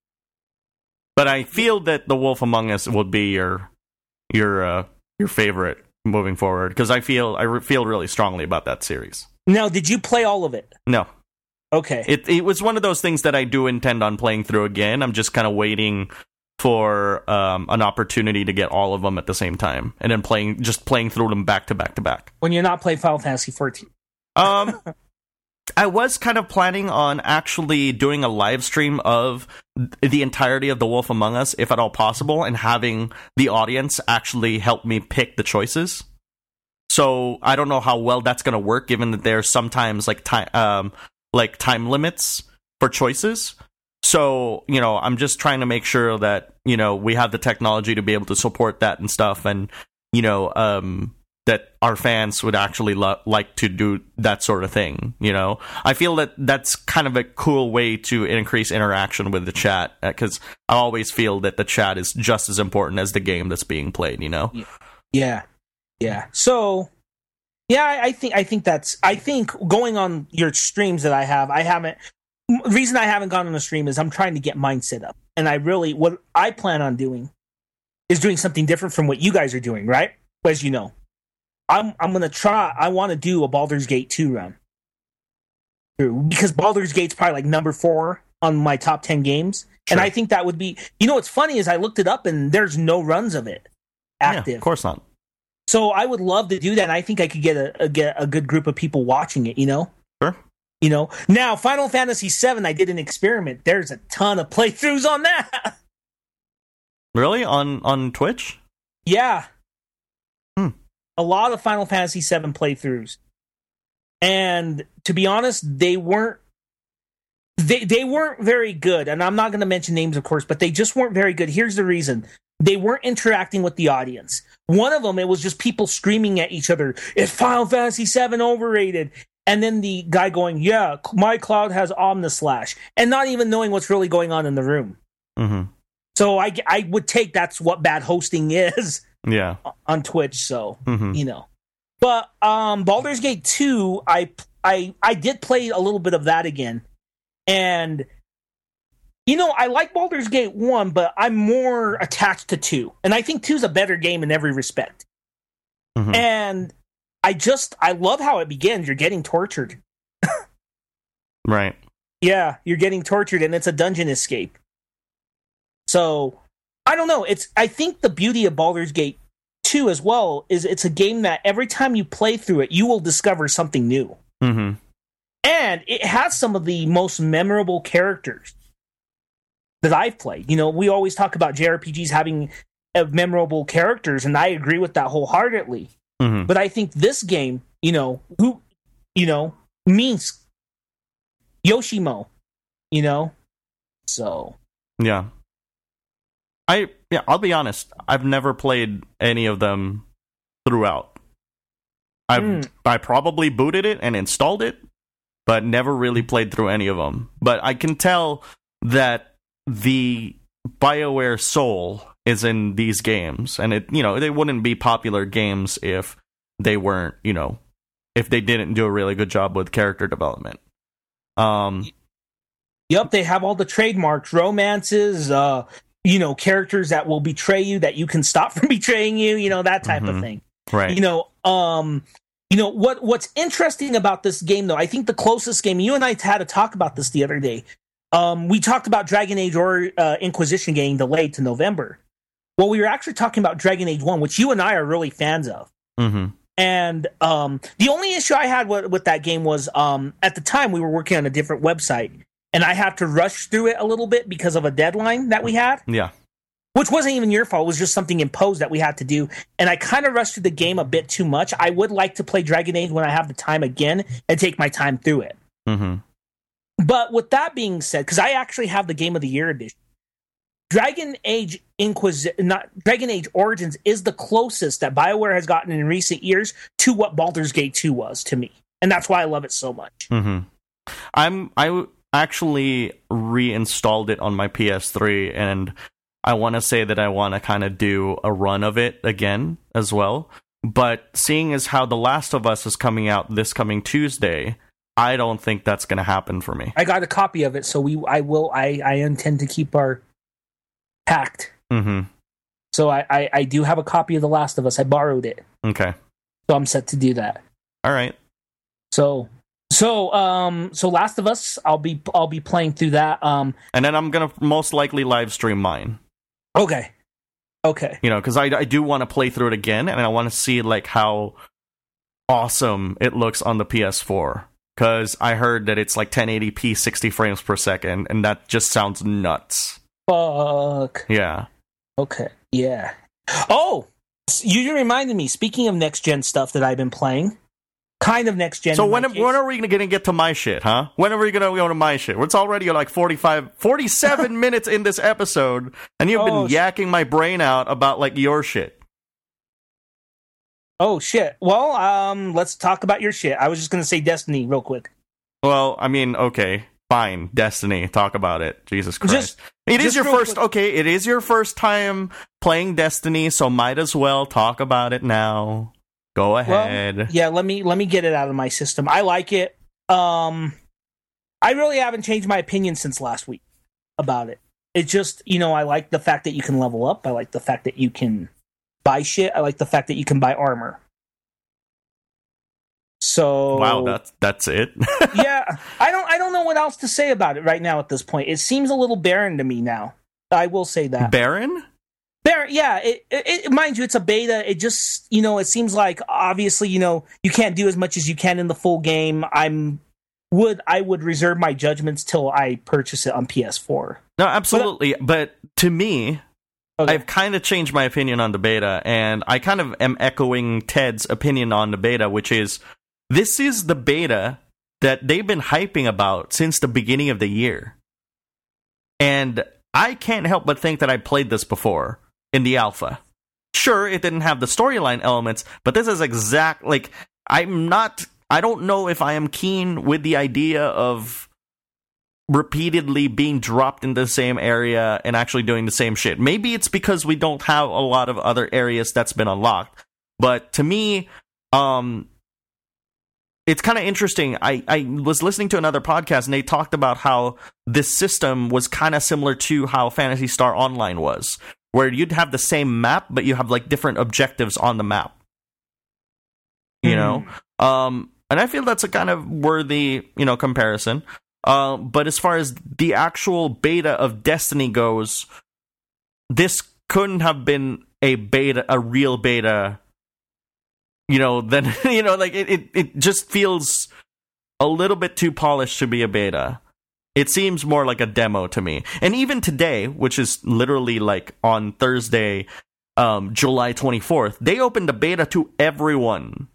But I feel that The Wolf Among Us would be your your uh, your favorite moving forward, because I feel I re- feel really strongly about that series. Now, did you play all of it? No, Okay. it it was one of those things that I do intend on playing through again. I'm just kind of waiting for um, an opportunity to get all of them at the same time, and then playing just playing through them back to back to back. When you're not playing Final Fantasy fourteen. Um, I was kind of planning on actually doing a live stream of the entirety of The Wolf Among Us, if at all possible, and having the audience actually help me pick the choices. So I don't know how well that's going to work, given that there's sometimes like time, um, like time limits for choices. So, you know, I'm just trying to make sure that, you know, we have the technology to be able to support that and stuff, and, you know, um, that our fans would actually lo- like to do that sort of thing, you know? I feel that that's kind of a cool way to increase interaction with the chat, because I always feel that the chat is just as important as the game that's being played, you know? Yeah. Yeah. So, yeah, I, I think I think that's I think going on your streams that I have, I haven't. The reason I haven't gone on a stream is I'm trying to get mine set up, and I really what I plan on doing is doing something different from what you guys are doing, right? As you know, I'm I'm gonna try. I want to do a Baldur's Gate two run, because Baldur's Gate's probably like number four on my top ten games, Sure. and I think that would be. You know, what's funny is I looked it up, and there's no runs of it active. Yeah, of course not. So I would love to do that, and I think I could get a, a get a good group of people watching it. You know. Sure. You know, now Final Fantasy seven, I did an experiment. There's a ton of playthroughs on that. Really? On on Twitch? Yeah. Hmm. A lot of Final Fantasy seven playthroughs. And to be honest, they weren't they they weren't very good. And I'm not going to mention names, of course, but they just weren't very good. Here's the reason. They weren't interacting with the audience. One of them, it was just people screaming at each other, "Is Final Fantasy seven overrated?" And then the guy going, "Yeah, my cloud has Omnislash," and not even knowing what's really going on in the room. Mm-hmm. So I, I would take that's what bad hosting is Yeah. on Twitch. So Mm-hmm. you know, but um, Baldur's Gate two, I I I did play a little bit of that again, and you know I like Baldur's Gate one, but I'm more attached to two, and I think two's a better game in every respect. Mm-hmm. And I just I love how it begins. You're getting tortured, right? Yeah, you're getting tortured, and it's a dungeon escape. So I don't know. It's I think the beauty of Baldur's Gate two as well is it's a game that every time you play through it, you will discover something new. Mm-hmm. And it has some of the most memorable characters that I've played. You know, we always talk about J R P Gs having uh, memorable characters, and I agree with that wholeheartedly. Mm-hmm. But I think this game, you know, who, you know, means Yoshimo, you know, so yeah. I yeah, I'll be honest. I've never played any of them throughout. I've mm. I probably booted it and installed it, but never really played through any of them. But I can tell that the BioWare soul is in these games, and it you know they wouldn't be popular games if they weren't you know if they didn't do a really good job with character development. Um. Yep, they have all the trademarks, romances, uh. you know, characters that will betray you, that you can stop from betraying you, you know, that type mm-hmm. of thing. Right. You know, um, you know, what what's interesting about this game, though, I think the closest game, you and I had a talk about this the other day. Um, we talked about Dragon Age or uh, Inquisition getting delayed to November. Well, we were actually talking about Dragon Age one, which you and I are really fans of. Mm-hmm. And um, the only issue I had with, with that game was um, at the time we were working on a different website. And I had to rush through it a little bit because of a deadline that we had. Yeah. Which wasn't even your fault. It was just something imposed that we had to do. And I kind of rushed through the game a bit too much. I would like to play Dragon Age when I have the time again and take my time through it. Mm-hmm. But with that being said, because I actually have the Game of the Year edition, Dragon Age Inquis- not Dragon Age Origins is the closest that BioWare has gotten in recent years to what Baldur's Gate two was to me. And that's why I love it so much. Mm-hmm. I'm... I w- actually reinstalled it on my P S three, and I want to say that I want to kind of do a run of it again as well. But seeing as how The Last of Us is coming out this coming Tuesday, I don't think that's going to happen for me. I got a copy of it, so we I will I, I intend to keep our pact. Mm-hmm. So I, I, I do have a copy of The Last of Us. I borrowed it. Okay. So I'm set to do that. All right. So So, um, so Last of Us, I'll be, I'll be playing through that. Um, and then I'm gonna most likely live stream mine. Okay, okay. You know, because I, I do want to play through it again, and I want to see like how awesome it looks on the P S four. Because I heard that it's like ten eighty p, sixty frames per second, and that just sounds nuts. Fuck. Yeah. Okay. Yeah. Oh, you reminded me. Speaking of next gen stuff that I've been playing. Kind of next gen. So when when are we going to get to my shit, huh? When are we going to go to my shit? It's already like forty-five, forty-seven minutes in this episode, and you've oh, been yakking my brain out about like your shit. Oh shit. Well, um, let's talk about your shit. I was just going to say Destiny real quick. Well, I mean, okay, fine, Destiny. Talk about it. Jesus Christ. Just, it is your first. Quick. Okay, it is your first time playing Destiny, so might as well talk about it now. Go ahead. Well, yeah, let me let me get it out of my system. I like it. Um, I really haven't changed my opinion since last week about it. It just, you know, I like the fact that you can level up. I like the fact that you can buy shit. I like the fact that you can buy armor. So wow, that's that's it. yeah, I don't I don't know what else to say about it right now at this point. It seems a little barren to me now. I will say that. Barren? There, yeah, it, it, it, mind you, it's a beta. It just, you know, it seems like obviously, you know, you can't do as much as you can in the full game. I'm would I would reserve my judgments till I purchase it on P S four. No, absolutely. But, but to me, okay. I've kind of changed my opinion on the beta, and I kind of am echoing Ted's opinion on the beta, which is this is the beta that they've been hyping about since the beginning of the year. And I can't help but think that I played this before. In the alpha. Sure, it didn't have the storyline elements, but this is exact, like, I'm not, I don't know if I am keen with the idea of repeatedly being dropped in the same area and actually doing the same shit. Maybe it's because we don't have a lot of other areas that's been unlocked, but to me, um, it's kind of interesting. I, I was listening to another podcast, and they talked about how this system was kind of similar to how Phantasy Star Online was, where you'd have the same map, but you have like different objectives on the map. You mm. know, um, and I feel that's a kind of worthy, you know, comparison. Uh, but as far as the actual beta of Destiny goes, this couldn't have been a beta, a real beta. You know, then, you know, like, it, it, it just feels a little bit too polished to be a beta. It seems more like a demo to me. And even today, which is literally, like, on Thursday, um, July twenty-fourth, they opened the beta to everyone.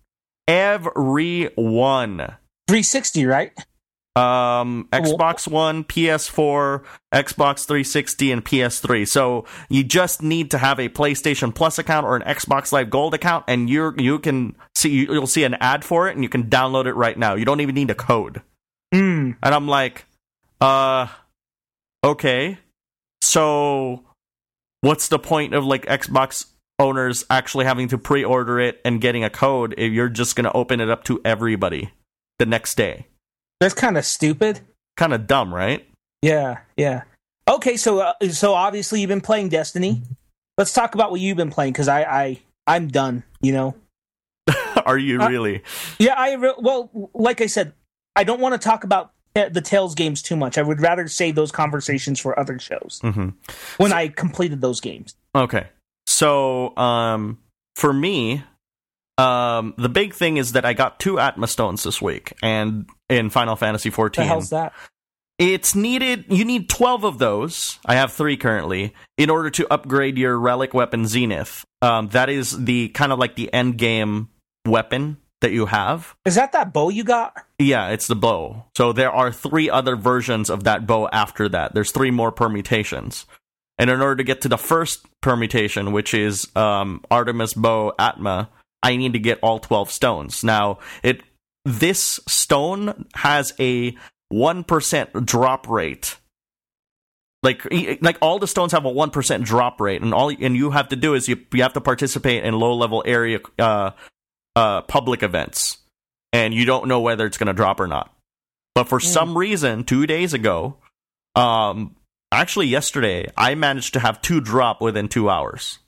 Everyone. three sixty, right? Um, Xbox One, P S four, Xbox three sixty, and P S three. So you just need to have a PlayStation Plus account or an Xbox Live Gold account, and you you can see you'll see an ad for it, and you can download it right now. You don't even need a code. Mm. And I'm like, uh, okay. So what's the point of like Xbox owners actually having to pre-order it and getting a code if you're just gonna open it up to everybody the next day? That's kind of stupid. Kind of dumb, right? Yeah, yeah. Okay, so uh, so obviously you've been playing Destiny. Let's talk about what you've been playing, because I, I, I'm done, you know? Are you uh, really? Yeah, I re- well, like I said, I don't want to talk about the Tales games too much. I would rather save those conversations for other shows mm-hmm. when so, I completed those games. Okay. So, um, for me... Um, the big thing is that I got two Atma Stones this week, and in Final Fantasy fourteen. The hell's that? It's needed, you need twelve of those, I have three currently, in order to upgrade your relic weapon Zenith. Um, that is the, kind of like the end game weapon that you have. Is that that bow you got? Yeah, it's the bow. So there are three other versions of that bow after that. There's three more permutations. And in order to get to the first permutation, which is um, Artemis Bow Atma, I need to get all twelve stones. Now, it this stone has a one percent drop rate. Like, like all the stones have a one percent drop rate, and all and you have to do is you, you have to participate in low-level area uh, uh, public events, and you don't know whether it's going to drop or not. But for mm. some reason, two days ago, um, actually yesterday, I managed to have two drop within two hours.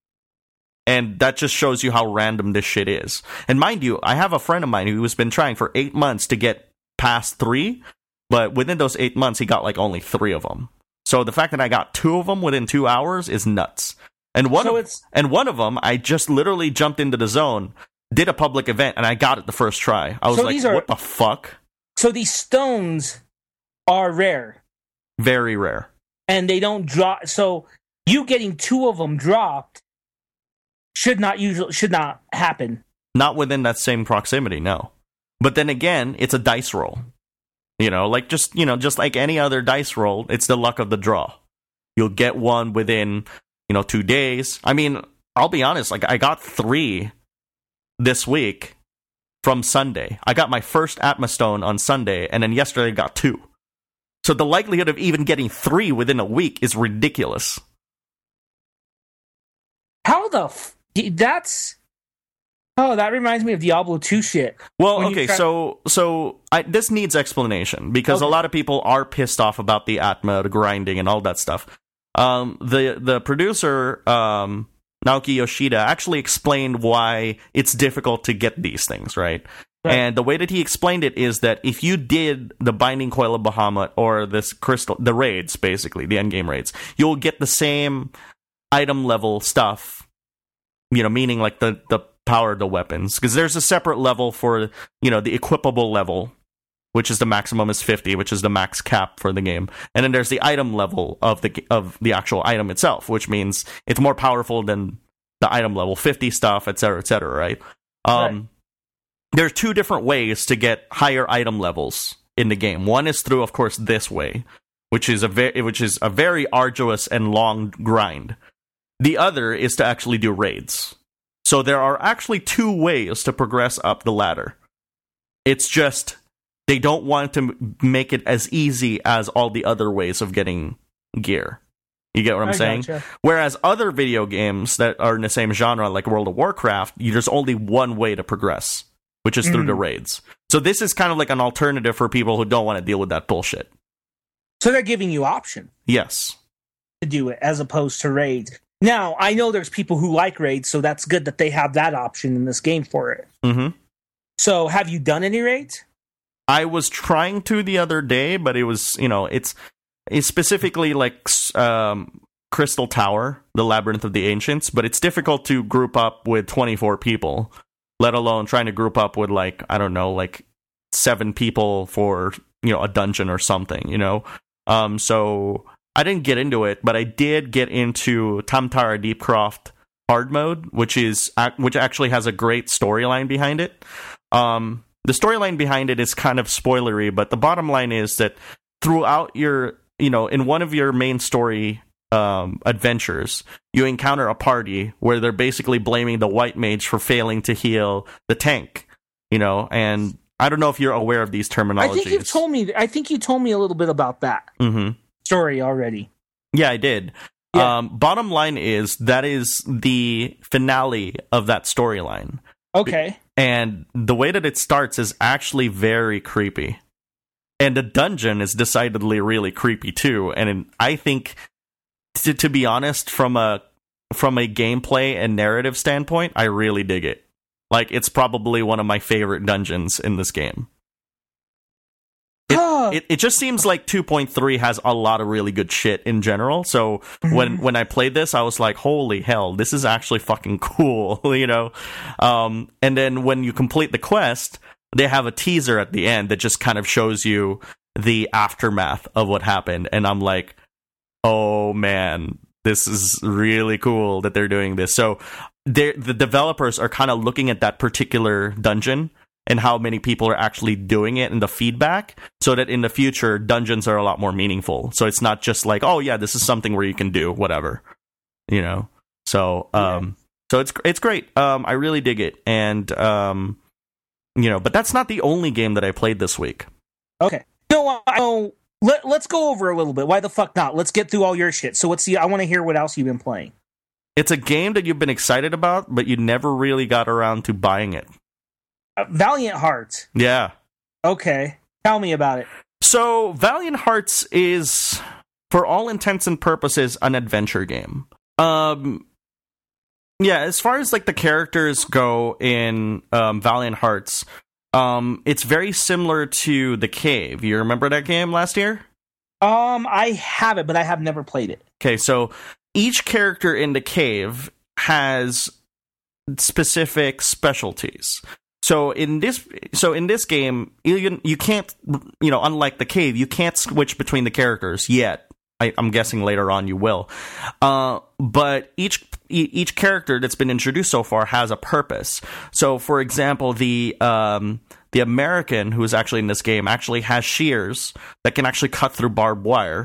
And that just shows you how random this shit is. And mind you, I have a friend of mine who has been trying for eight months to get past three, but within those eight months, he got like only three of them. So the fact that I got two of them within two hours is nuts. And one, so of, it's- and one of them, I just literally jumped into the zone, did a public event, and I got it the first try. I was so like, these are, what the fuck? So these stones are rare. Very rare. And they don't drop. So you getting two of them dropped should not usually should not happen. Not within that same proximity, no. But then again, it's a dice roll. You know, like just you know, just like any other dice roll, it's the luck of the draw. You'll get one within, you know, two days. I mean, I'll be honest, like I got three this week from Sunday. I got my first Atma Stone on Sunday, and then yesterday I got two. So the likelihood of even getting three within a week is ridiculous. How the f- that's oh that reminds me of Diablo two shit. Well, When okay, try- so so I, this needs explanation because Okay. a lot of people are pissed off about the Atma, the grinding, and all that stuff. Um, the the producer um, Naoki Yoshida actually explained why it's difficult to get these things, right? Right. And the way that he explained it is that if you did the Binding Coil of Bahamut or this crystal, the raids, basically the endgame raids, you'll get the same item level stuff. You know, meaning like the, the power of the weapons. Because there's a separate level for, you know, the equipable level, which is the maximum is fifty, which is the max cap for the game. And then there's the item level of the of the actual item itself, which means it's more powerful than the item level fifty stuff, et cetera, et cetera, right? Um, Right. There's two different ways to get higher item levels in the game. One is through, of course, this way, which is a very which is a very arduous and long grind. The other is to actually do raids. So there are actually two ways to progress up the ladder. It's just they don't want to make it as easy as all the other ways of getting gear. You get what I'm I saying? gotcha. Whereas other video games that are in the same genre, like World of Warcraft, there's only one way to progress. which is through Mhm. the raids. So this is kind of like an alternative for people who don't want to deal with that bullshit. So they're giving you option Yes. to do it as opposed to raids. Now, I know there's people who like raids, so that's good that they have that option in this game for it. Mm-hmm. So have you done any raids? I was trying to the other day, but it was, you know, it's, it's specifically like um, Crystal Tower, the Labyrinth of the Ancients, but it's difficult to group up with twenty-four people, let alone trying to group up with, like, I don't know, like seven people for, you know, a dungeon or something, you know? Um, so I didn't get into it, but I did get into Tamtara Deepcroft hard mode, which is which actually has a great storyline behind it. Um, the storyline behind it is kind of spoilery, but the bottom line is that throughout your, you know, in one of your main story um, adventures, you encounter a party where they're basically blaming the white mage for failing to heal the tank, you know, and I don't know if you're aware of these terminologies. I think you've told me. I think you told me a little bit about that Mm-hmm. story already. Yeah, I did. Yeah. Um, bottom line is that is the finale of that storyline. Okay. And the way that it starts is actually very creepy. And the dungeon is decidedly really creepy too. And I think, to, to be honest, from a from a gameplay and narrative standpoint, I really dig it. Like, it's probably one of my favorite dungeons in this game. It, it, it just seems like two point three has a lot of really good shit in general. So when, when I played this, I was like, holy hell, this is actually fucking cool, you know? Um, and then when you complete the quest, they have a teaser at the end that just kind of shows you the aftermath of what happened. And I'm like, oh man, this is really cool that they're doing this. So the developers are kind of looking at that particular dungeon and how many people are actually doing it and the feedback, so that in the future, dungeons are a lot more meaningful. So it's not just like, oh yeah, this is something where you can do whatever, you know? So, um, yeah. so it's, it's great. Um, I really dig it. And, um, you know, but that's not the only game that I played this week. Okay. No, I know. Let, let's go over a little bit. Why the fuck not? Let's get through all your shit. So what's the, I want to hear what else you've been playing. It's a game that you've been excited about, but you never really got around to buying it. Uh, Valiant Hearts. Yeah. Okay. Tell me about it. So, Valiant Hearts is, for all intents and purposes, an adventure game. Um, yeah, as far as like the characters go in um, Valiant Hearts, um, it's very similar to The Cave. You remember that game last year? Um, I have it, but I have never played it. Okay, so each character in The Cave has specific specialties. So in this, so in this game, you you can't, you know, unlike The Cave, you can't switch between the characters yet. I, I'm guessing later on you will. Uh, but each each character that's been introduced so far has a purpose. So, for example, the um, the American who is actually in this game actually has shears that can actually cut through barbed wire.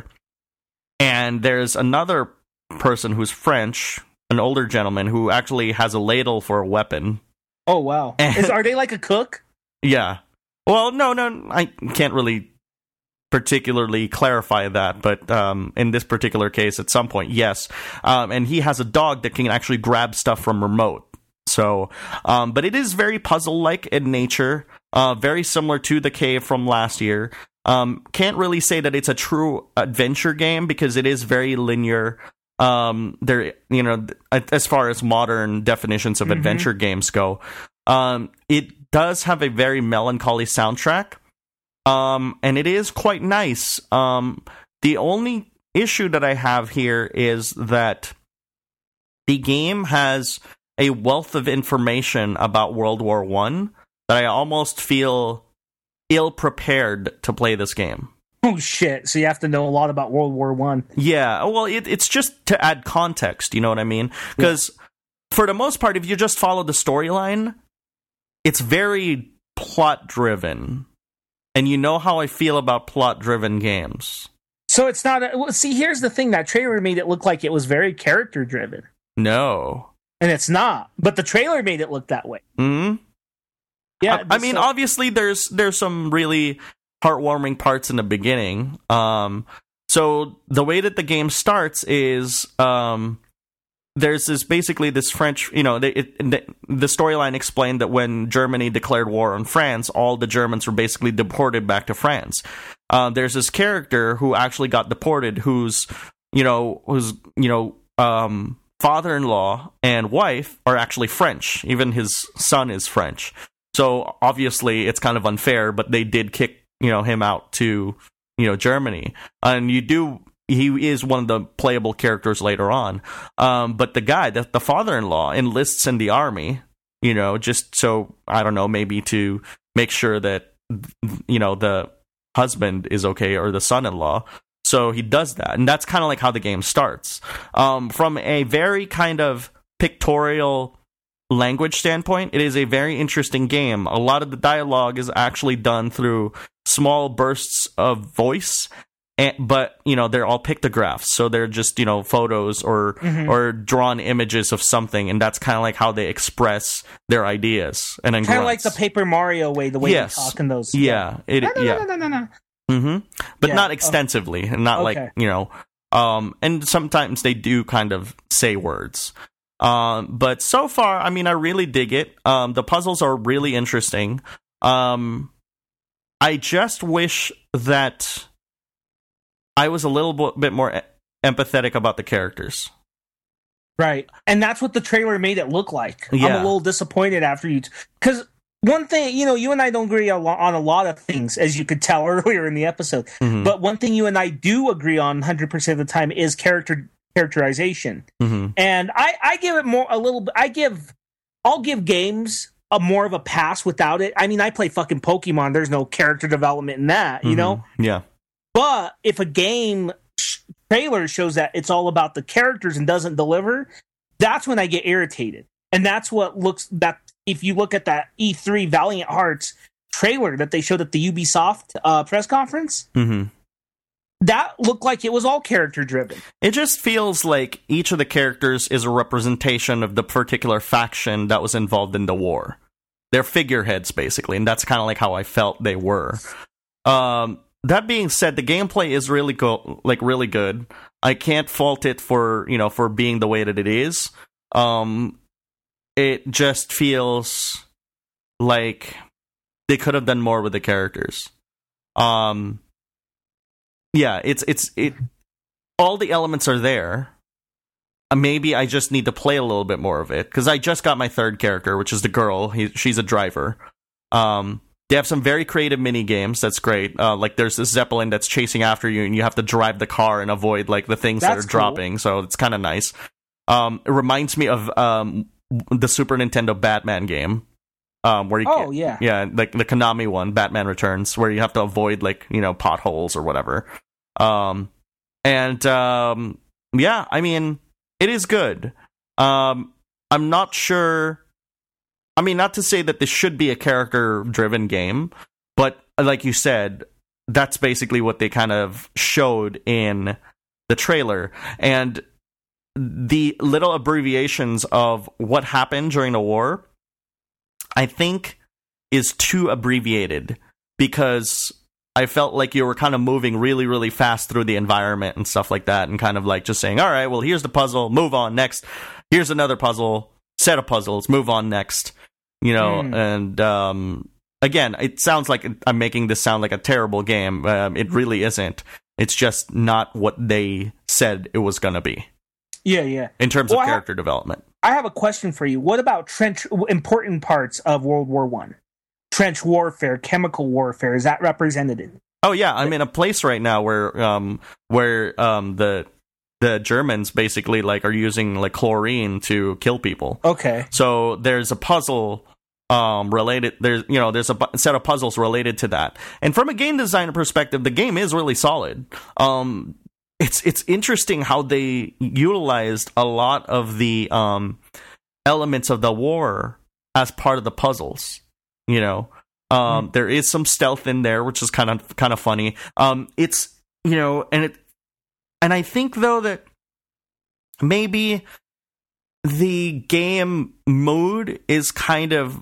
And there's another person who's French, an older gentleman who actually has a ladle for a weapon. Oh, wow. Is, are they like a cook? Yeah. Well, no, no, I can't really particularly clarify that, but um, in this particular case, at some point, yes. Um, and he has a dog that can actually grab stuff from remote. So, um, but it is very puzzle-like in nature, uh, very similar to The Cave from last year. Um, can't really say that it's a true adventure game because it is very linear. Um, there, you know, as far as modern definitions of mm-hmm. adventure games go, um, it does have a very melancholy soundtrack, um, and it is quite nice. Um, the only issue that I have here is that the game has a wealth of information about World War One that I almost feel ill-prepared to play this game. Oh, shit. So you have to know a lot about World War One. Yeah, well, it, it's just to add context, you know what I mean? Because yeah. for the most part, if you just follow the storyline, it's very plot-driven. And you know how I feel about plot-driven games. So it's not... A, well, see, here's the thing. That trailer made it look like it was very character-driven. No. And it's not. But the trailer made it look that way. Hmm? Yeah. I, I mean, so- obviously, there's there's some really heartwarming parts in the beginning. Um, so the way that the game starts is um, there's this basically this French, you know, they, it, the, the storyline explained that when Germany declared war on France, all the Germans were basically deported back to France. Uh, there's this character who actually got deported, who's, you know, who's, you know, um, father-in-law and wife are actually French. Even his son is French. So obviously it's kind of unfair, but they did kick, you know, him out to, you know, Germany. And you do, he is one of the playable characters later on. Um, but the guy, the, the father-in-law, enlists in the army, you know, just so, I don't know, maybe to make sure that, you know, the husband is okay, or the son-in-law. So he does that. And that's kind of like how the game starts. Um, from a very kind of pictorial language standpoint, it is a very interesting game. A lot of the dialogue is actually done through small bursts of voice, and, but you know, they're all pictographs, so they're just, you know, photos or mm-hmm. or drawn images of something, and that's kind of like how they express their ideas. And kind of like the Paper Mario way, the way yes. they talk in those. Yeah, yeah. it, no, no, yeah. No, no, no, no, no. Mm-hmm. But yeah. not extensively, and not okay. like, you know, um, and sometimes they do kind of say words. Um, but so far, I mean, I really dig it. Um, the puzzles are really interesting. Um, I just wish that I was a little bit more empathetic about the characters. Right. And that's what the trailer made it look like. Yeah. I'm a little disappointed after you... Because t- one thing, you know, you and I don't agree a lot, on a lot of things, as you could tell earlier in the episode. Mm-hmm. But one thing you and I do agree on one hundred percent of the time is character characterization. Mm-hmm. And I, I give it more, a little bit... I give... I'll give games a more of a pass without it. I mean, I play fucking Pokemon. There's no character development in that, you mm-hmm. know? Yeah. But if a game sh- trailer shows that it's all about the characters and doesn't deliver, that's when I get irritated. And that's what looks that if you look at that E three Valiant Hearts trailer that they showed at the Ubisoft uh, press conference, mm-hmm. that looked like it was all character driven. It just feels like each of the characters is a representation of the particular faction that was involved in the war. They're figureheads, basically, and that's kind of like how I felt they were. Um... That being said, the gameplay is really go- like really good. I can't fault it for, you know, for being the way that it is. Um, it just feels like they could have done more with the characters. Um, yeah, it's it's it. All the elements are there. Uh, maybe I just need to play a little bit more of it, because I just got my third character, which is the girl. He, she's a driver. Um. They have some very creative mini games. That's great. Uh, like there's this Zeppelin that's chasing after you, and you have to drive the car and avoid like the things that's that are cool. dropping. So it's kind of nice. Um, it reminds me of um, the Super Nintendo Batman game. Um, where you oh get, yeah, yeah, like the Konami one, Batman Returns, where you have to avoid like, you know, potholes or whatever. Um, and um, yeah, I mean, it is good. Um, I'm not sure. I mean, not to say that this should be a character-driven game, but like you said, that's basically what they kind of showed in the trailer. And the little abbreviations of what happened during the war, I think, is too abbreviated, because I felt like you were kind of moving really, really fast through the environment and stuff like that, and kind of like just saying, all right, well, here's the puzzle, move on, next. Here's another puzzle, set of puzzles, move on, next. You know, mm. and um, again, it sounds like I'm making this sound like a terrible game. Um, it really isn't. It's just not what they said it was going to be. Yeah, yeah. In terms well, of character I ha- development. I have a question for you. What about trench important parts of World War One? Trench warfare, chemical warfare, is that represented? Oh yeah, I'm in a place right now where um where um the the Germans basically like are using like chlorine to kill people. Okay. So there's a puzzle um related there's you know there's a bu- set of puzzles related to that. And from a game designer perspective, the game is really solid. Um it's it's interesting how they utilized a lot of the um elements of the war as part of the puzzles, you know. Um mm. There is some stealth in there, which is kind of kind of funny. Um it's you know, and it And I think, though, that maybe the game mood is kind of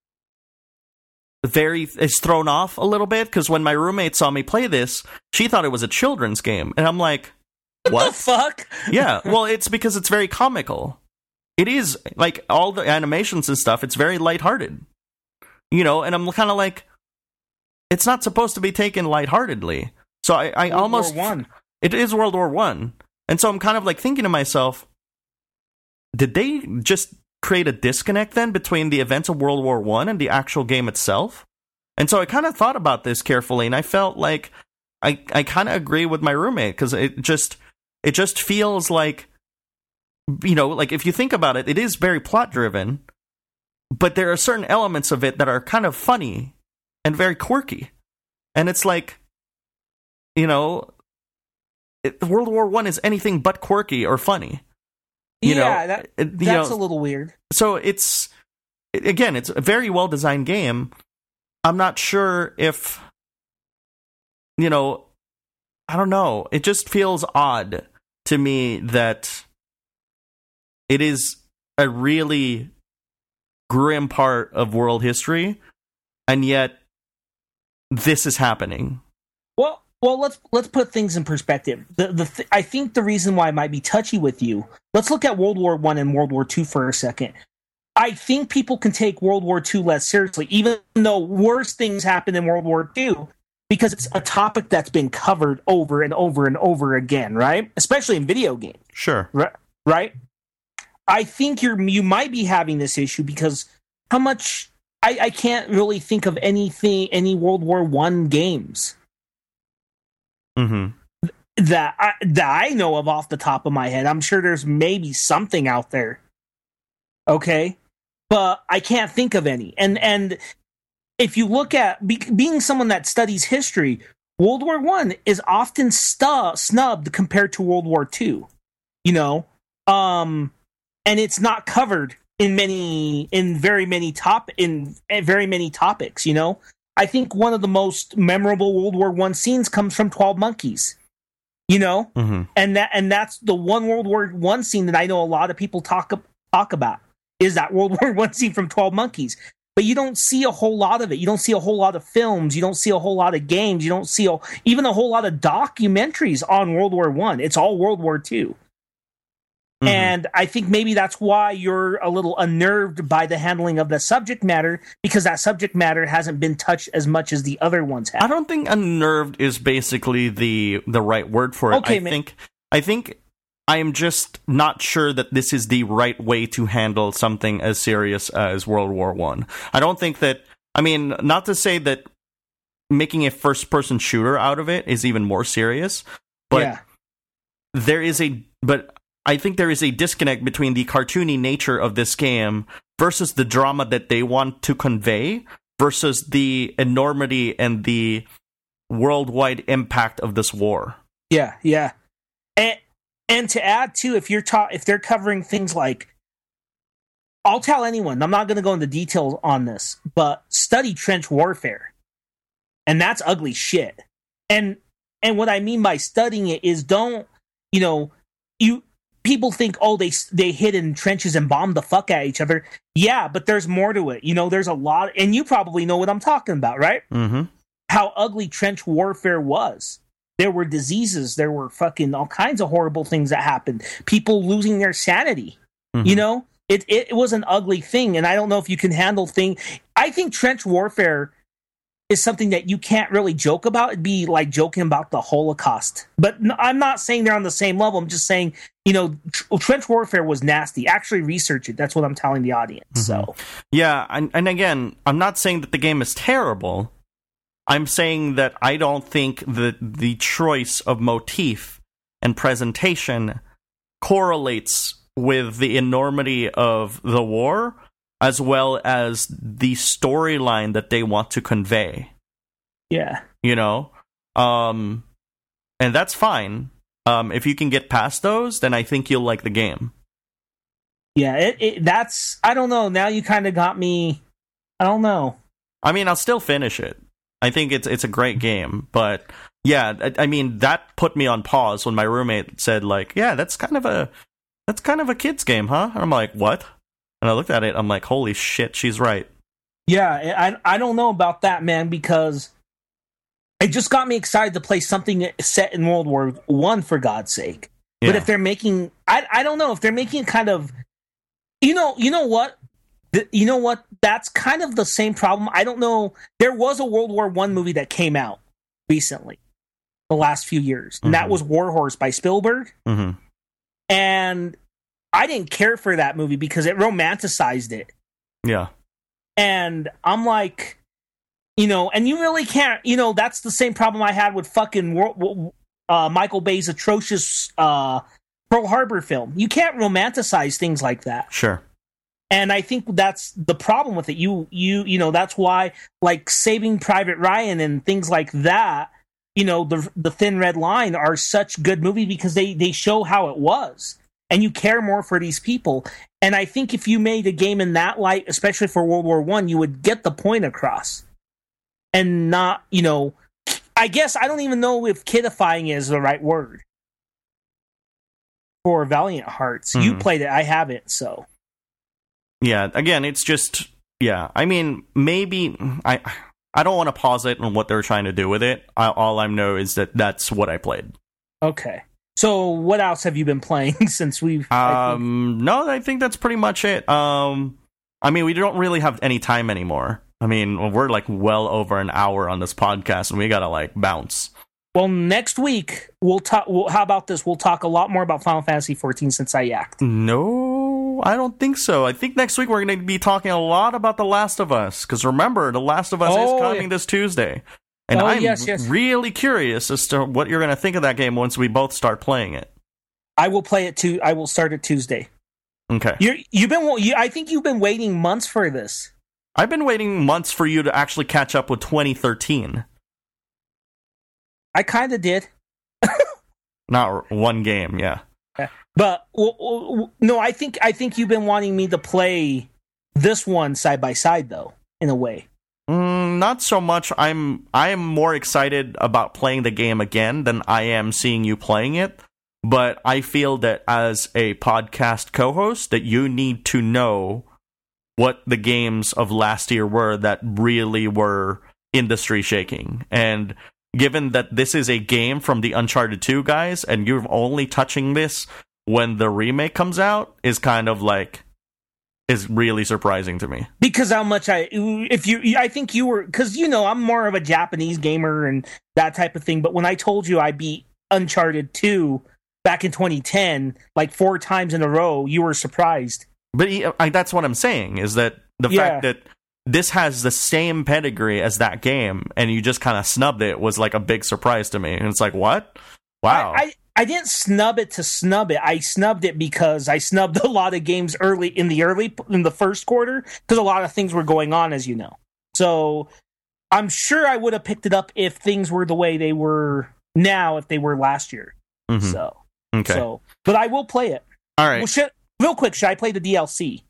very, is thrown off a little bit, because when my roommate saw me play this, she thought it was a children's game. And I'm like, what? The fuck? Yeah, well, it's because it's very comical. It is, like, all the animations and stuff, it's very lighthearted. You know, and I'm kind of like, it's not supposed to be taken lightheartedly. So I, I World almost... War One. It is World War One. And so I'm kind of, like, thinking to myself, did they just create a disconnect, then, between the events of World War One and the actual game itself? And so I kind of thought about this carefully, and I felt like I, I kind of agree with my roommate, because it just it just feels like, you know, like if you think about it, it is very plot driven, but there are certain elements of it that are kind of funny and very quirky, and it's like, you know, it, World War One is anything but quirky or funny. You yeah, know, that, it, you that's know, a little weird. So it's again, it's a very well designed game. I'm not sure if, you know, I don't know. It just feels odd to me that it is a really grim part of world history, and yet this is happening. Well, well, let's let's put things in perspective. The the th- I think the reason why I might be touchy with you. Let's look at World War One and World War Two for a second. I think people can take World War Two less seriously, even though worse things happened in World War Two, because it's a topic that's been covered over and over and over again, right? Especially in video games. Sure. Right? Right? I think you're you might be having this issue because how much I, I can't really think of anything any World War One games Mm-hmm. that I, that I know of off the top of my head. I'm sure there's maybe something out there. Okay? But I can't think of any. And and if you look at be, being someone that studies history, World War One is often stu- snubbed compared to World War Two. You know, um, and it's not covered in many in very many top in, in very many topics. You know, I think one of the most memorable World War One scenes comes from twelve Monkeys. You know, Mm-hmm. and that and that's the one World War One scene that I know a lot of people talk talk about. Is that World War One scene from twelve Monkeys. But you don't see a whole lot of it. You don't see a whole lot of films. You don't see a whole lot of games. You don't see a, even a whole lot of documentaries on World War One. It's all World War Two. Mm-hmm. And I think maybe that's why you're a little unnerved by the handling of the subject matter, because that subject matter hasn't been touched as much as the other ones have. I don't think unnerved is basically the the right word for it. Okay, I man. think I think I am just not sure that this is the right way to handle something as serious as World War One. I. I don't think that. I mean, not to say that making a first-person shooter out of it is even more serious, but yeah. there is a. But I think there is a disconnect between the cartoony nature of this game versus the drama that they want to convey versus the enormity and the worldwide impact of this war. Yeah, yeah. And and to add too, if you're ta- if they're covering things like, I'll tell anyone, I'm not going to go into details on this, but study trench warfare. And that's ugly shit. And and what I mean by studying it is don't, you know, you people think, oh, they they hid in trenches and bombed the fuck at each other. Yeah, but there's more to it. You know, there's a lot, and you probably know what I'm talking about, right? Mm-hmm. How ugly trench warfare was. There were diseases. There were fucking all kinds of horrible things that happened. People losing their sanity. Mm-hmm. You know, it, it it was an ugly thing, and I don't know if you can handle thing. I think trench warfare is something that you can't really joke about. It'd be like joking about the Holocaust. But n- I'm not saying they're on the same level. I'm just saying, you know, tr- trench warfare was nasty. Actually research it. That's what I'm telling the audience. Mm-hmm. So yeah, and, and again, I'm not saying that the game is terrible. I'm saying that I don't think that the choice of motif and presentation correlates with the enormity of the war, as well as the storyline that they want to convey. yeah. You know? Um, and that's fine. Um, if you can get past those, then I think you'll like the game. Yeah, it, it that's I don't know. Now you kind of got me. I don't know. I mean, I'll still finish it. I think it's it's a great game, but yeah, I, I mean that put me on pause when my roommate said like, "Yeah, that's kind of a that's kind of a kids game, huh?" And I'm like, "What?" And I looked at it, I'm like, "Holy shit, she's right." Yeah, I I don't know about that, man, because it just got me excited to play something set in World War One, for God's sake. But Yeah. if they're making, I I don't know if they're making kind of, you know, you know what, the, you know what, that's kind of the same problem. I don't know. There was a World War One movie that came out recently, the last few years, and that Mhm. was War Horse by Spielberg. hmm And I didn't care for that movie because it romanticized it. Yeah. And I'm like, you know, and you really can't, you know, that's the same problem I had with fucking World, uh, Michael Bay's atrocious uh, Pearl Harbor film. You can't romanticize things like that. Sure. And I think that's the problem with it. You, you, you know, that's why, like, Saving Private Ryan and things like that, you know, the the Thin Red Line are such good movies because they they show how it was, and you care more for these people. And I think if you made a game in that light, especially for World War One, you would get the point across, and not, you know, I guess I don't even know if kidifying is the right word for Valiant Hearts. You Mhm. played it, I haven't, so. Yeah, again, it's just, yeah, I mean, maybe, I I don't want to pause it on what they're trying to do with it. I, all I know is that that's what I played. Okay. So what else have you been playing since we've... I think- Um, no, I think that's pretty much it. Um, I mean, we don't really have any time anymore. I mean, we're like well over an hour on this podcast, and we gotta like bounce. well, next week, we'll talk... We'll, how about this? We'll talk a lot more about Final Fantasy fourteen since I yacked. No, I don't think so. I think next week we're going to be talking a lot about The Last of Us. Because remember, The Last of Us Oh, is coming yeah. this Tuesday. And Oh, I'm yes, yes. really curious as to what you're going to think of that game once we both start playing it. I will play it too. I will start it Tuesday. Okay. You're, you've been... You, I think you've been waiting months for this. I've been waiting months for you to actually catch up with twenty thirteen. I kind of did. Not one game, yeah. But well, well, no, I think I think you've been wanting me to play this one side by side, though, in a way. Mm, not so much. I'm I am more excited about playing the game again than I am seeing you playing it. But I feel that as a podcast co-host, that you need to know what the games of last year were that really were industry shaking. And given that this is a game from the Uncharted two guys, and you're only touching this when the remake comes out, is kind of like, is really surprising to me. Because how much I, if you, I think you were, because you know, I'm more of a Japanese gamer and that type of thing. But when I told you I beat Uncharted two back in twenty ten, like four times in a row, you were surprised. But he, I, that's what I'm saying, is that the Yeah. fact that this has the same pedigree as that game, and you just kind of snubbed it, was like a big surprise to me. And it's like, what? Wow. I, I, I didn't snub it to snub it. I snubbed it because I snubbed a lot of games early in the early in the first quarter because a lot of things were going on, as you know. So I'm sure I would have picked it up if things were the way they were now, if they were last year. Mhm. So Okay. so, but I will play it. All right. Well, should, real quick, should I play the D L C?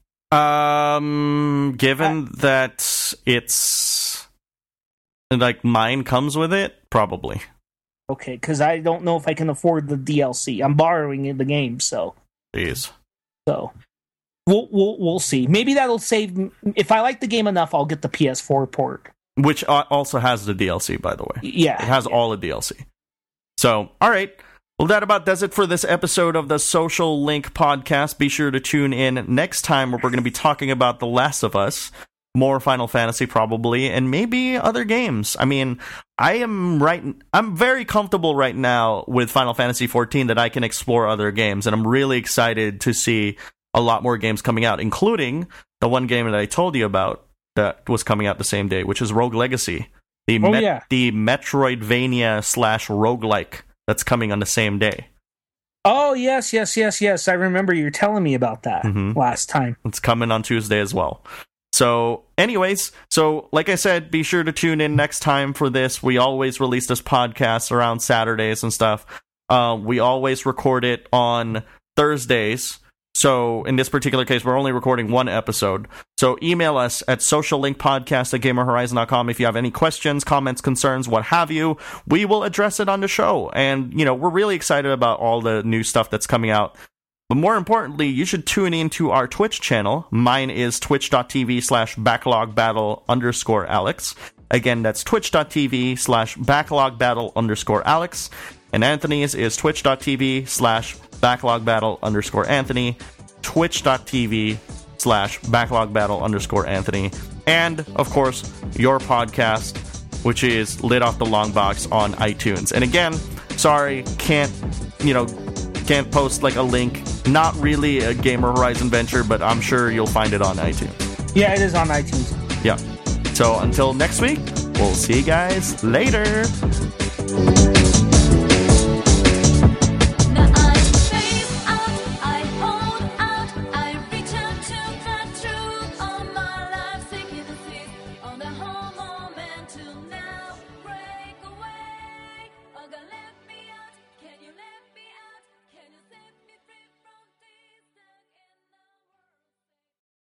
Um, given that it's like mine comes with it, probably. Okay, because I don't know if I can afford the D L C. I'm borrowing the game, so Jeez. so we'll we'll we'll see. Maybe that'll save. If I like the game enough, I'll get the P S four port. Which uh, also has the D L C, by the way. Yeah, It has yeah. all the D L C. So, all right. Well, that about does it for this episode of the Social Link Podcast. Be sure to tune in next time where we're going to be talking about The Last of Us, more Final Fantasy probably, and maybe other games. I mean, I am right. I'm very comfortable right now with Final Fantasy fourteen that I can explore other games, and I'm really excited to see a lot more games coming out, including the one game that I told you about that was coming out the same day, which is Rogue Legacy, the Oh, Met- yeah. the Metroidvania slash roguelike that's coming on the same day. Oh yes, yes, yes, yes. I remember you telling me about that Mhm. last time. It's coming on Tuesday as well. So, anyways, so like I said, be sure to tune in next time for this. We always release this podcast around Saturdays and stuff. Uh, we always record it on Thursdays. So, in this particular case, we're only recording one episode. So, email us at sociallinkpodcast at gamer horizon dot com if you have any questions, comments, concerns, what have you. We will address it on the show. And, you know, we're really excited about all the new stuff that's coming out. But more importantly, you should tune into our Twitch channel. Mine is twitch.tv slash backlogbattle underscore Alex. Again, that's twitch.tv slash backlogbattle underscore Alex. And Anthony's is twitch.tv slash backlogbattle underscore Anthony, twitch.tv slash backlogbattle underscore Anthony, and, of course, your podcast, which is Lit Off the Long Box on iTunes. And again, sorry, can't, you know, can't post like a link. Not really a Gamer Horizon venture, but I'm sure you'll find it on iTunes. Yeah, it is on iTunes. Yeah. So until next week, we'll see you guys later.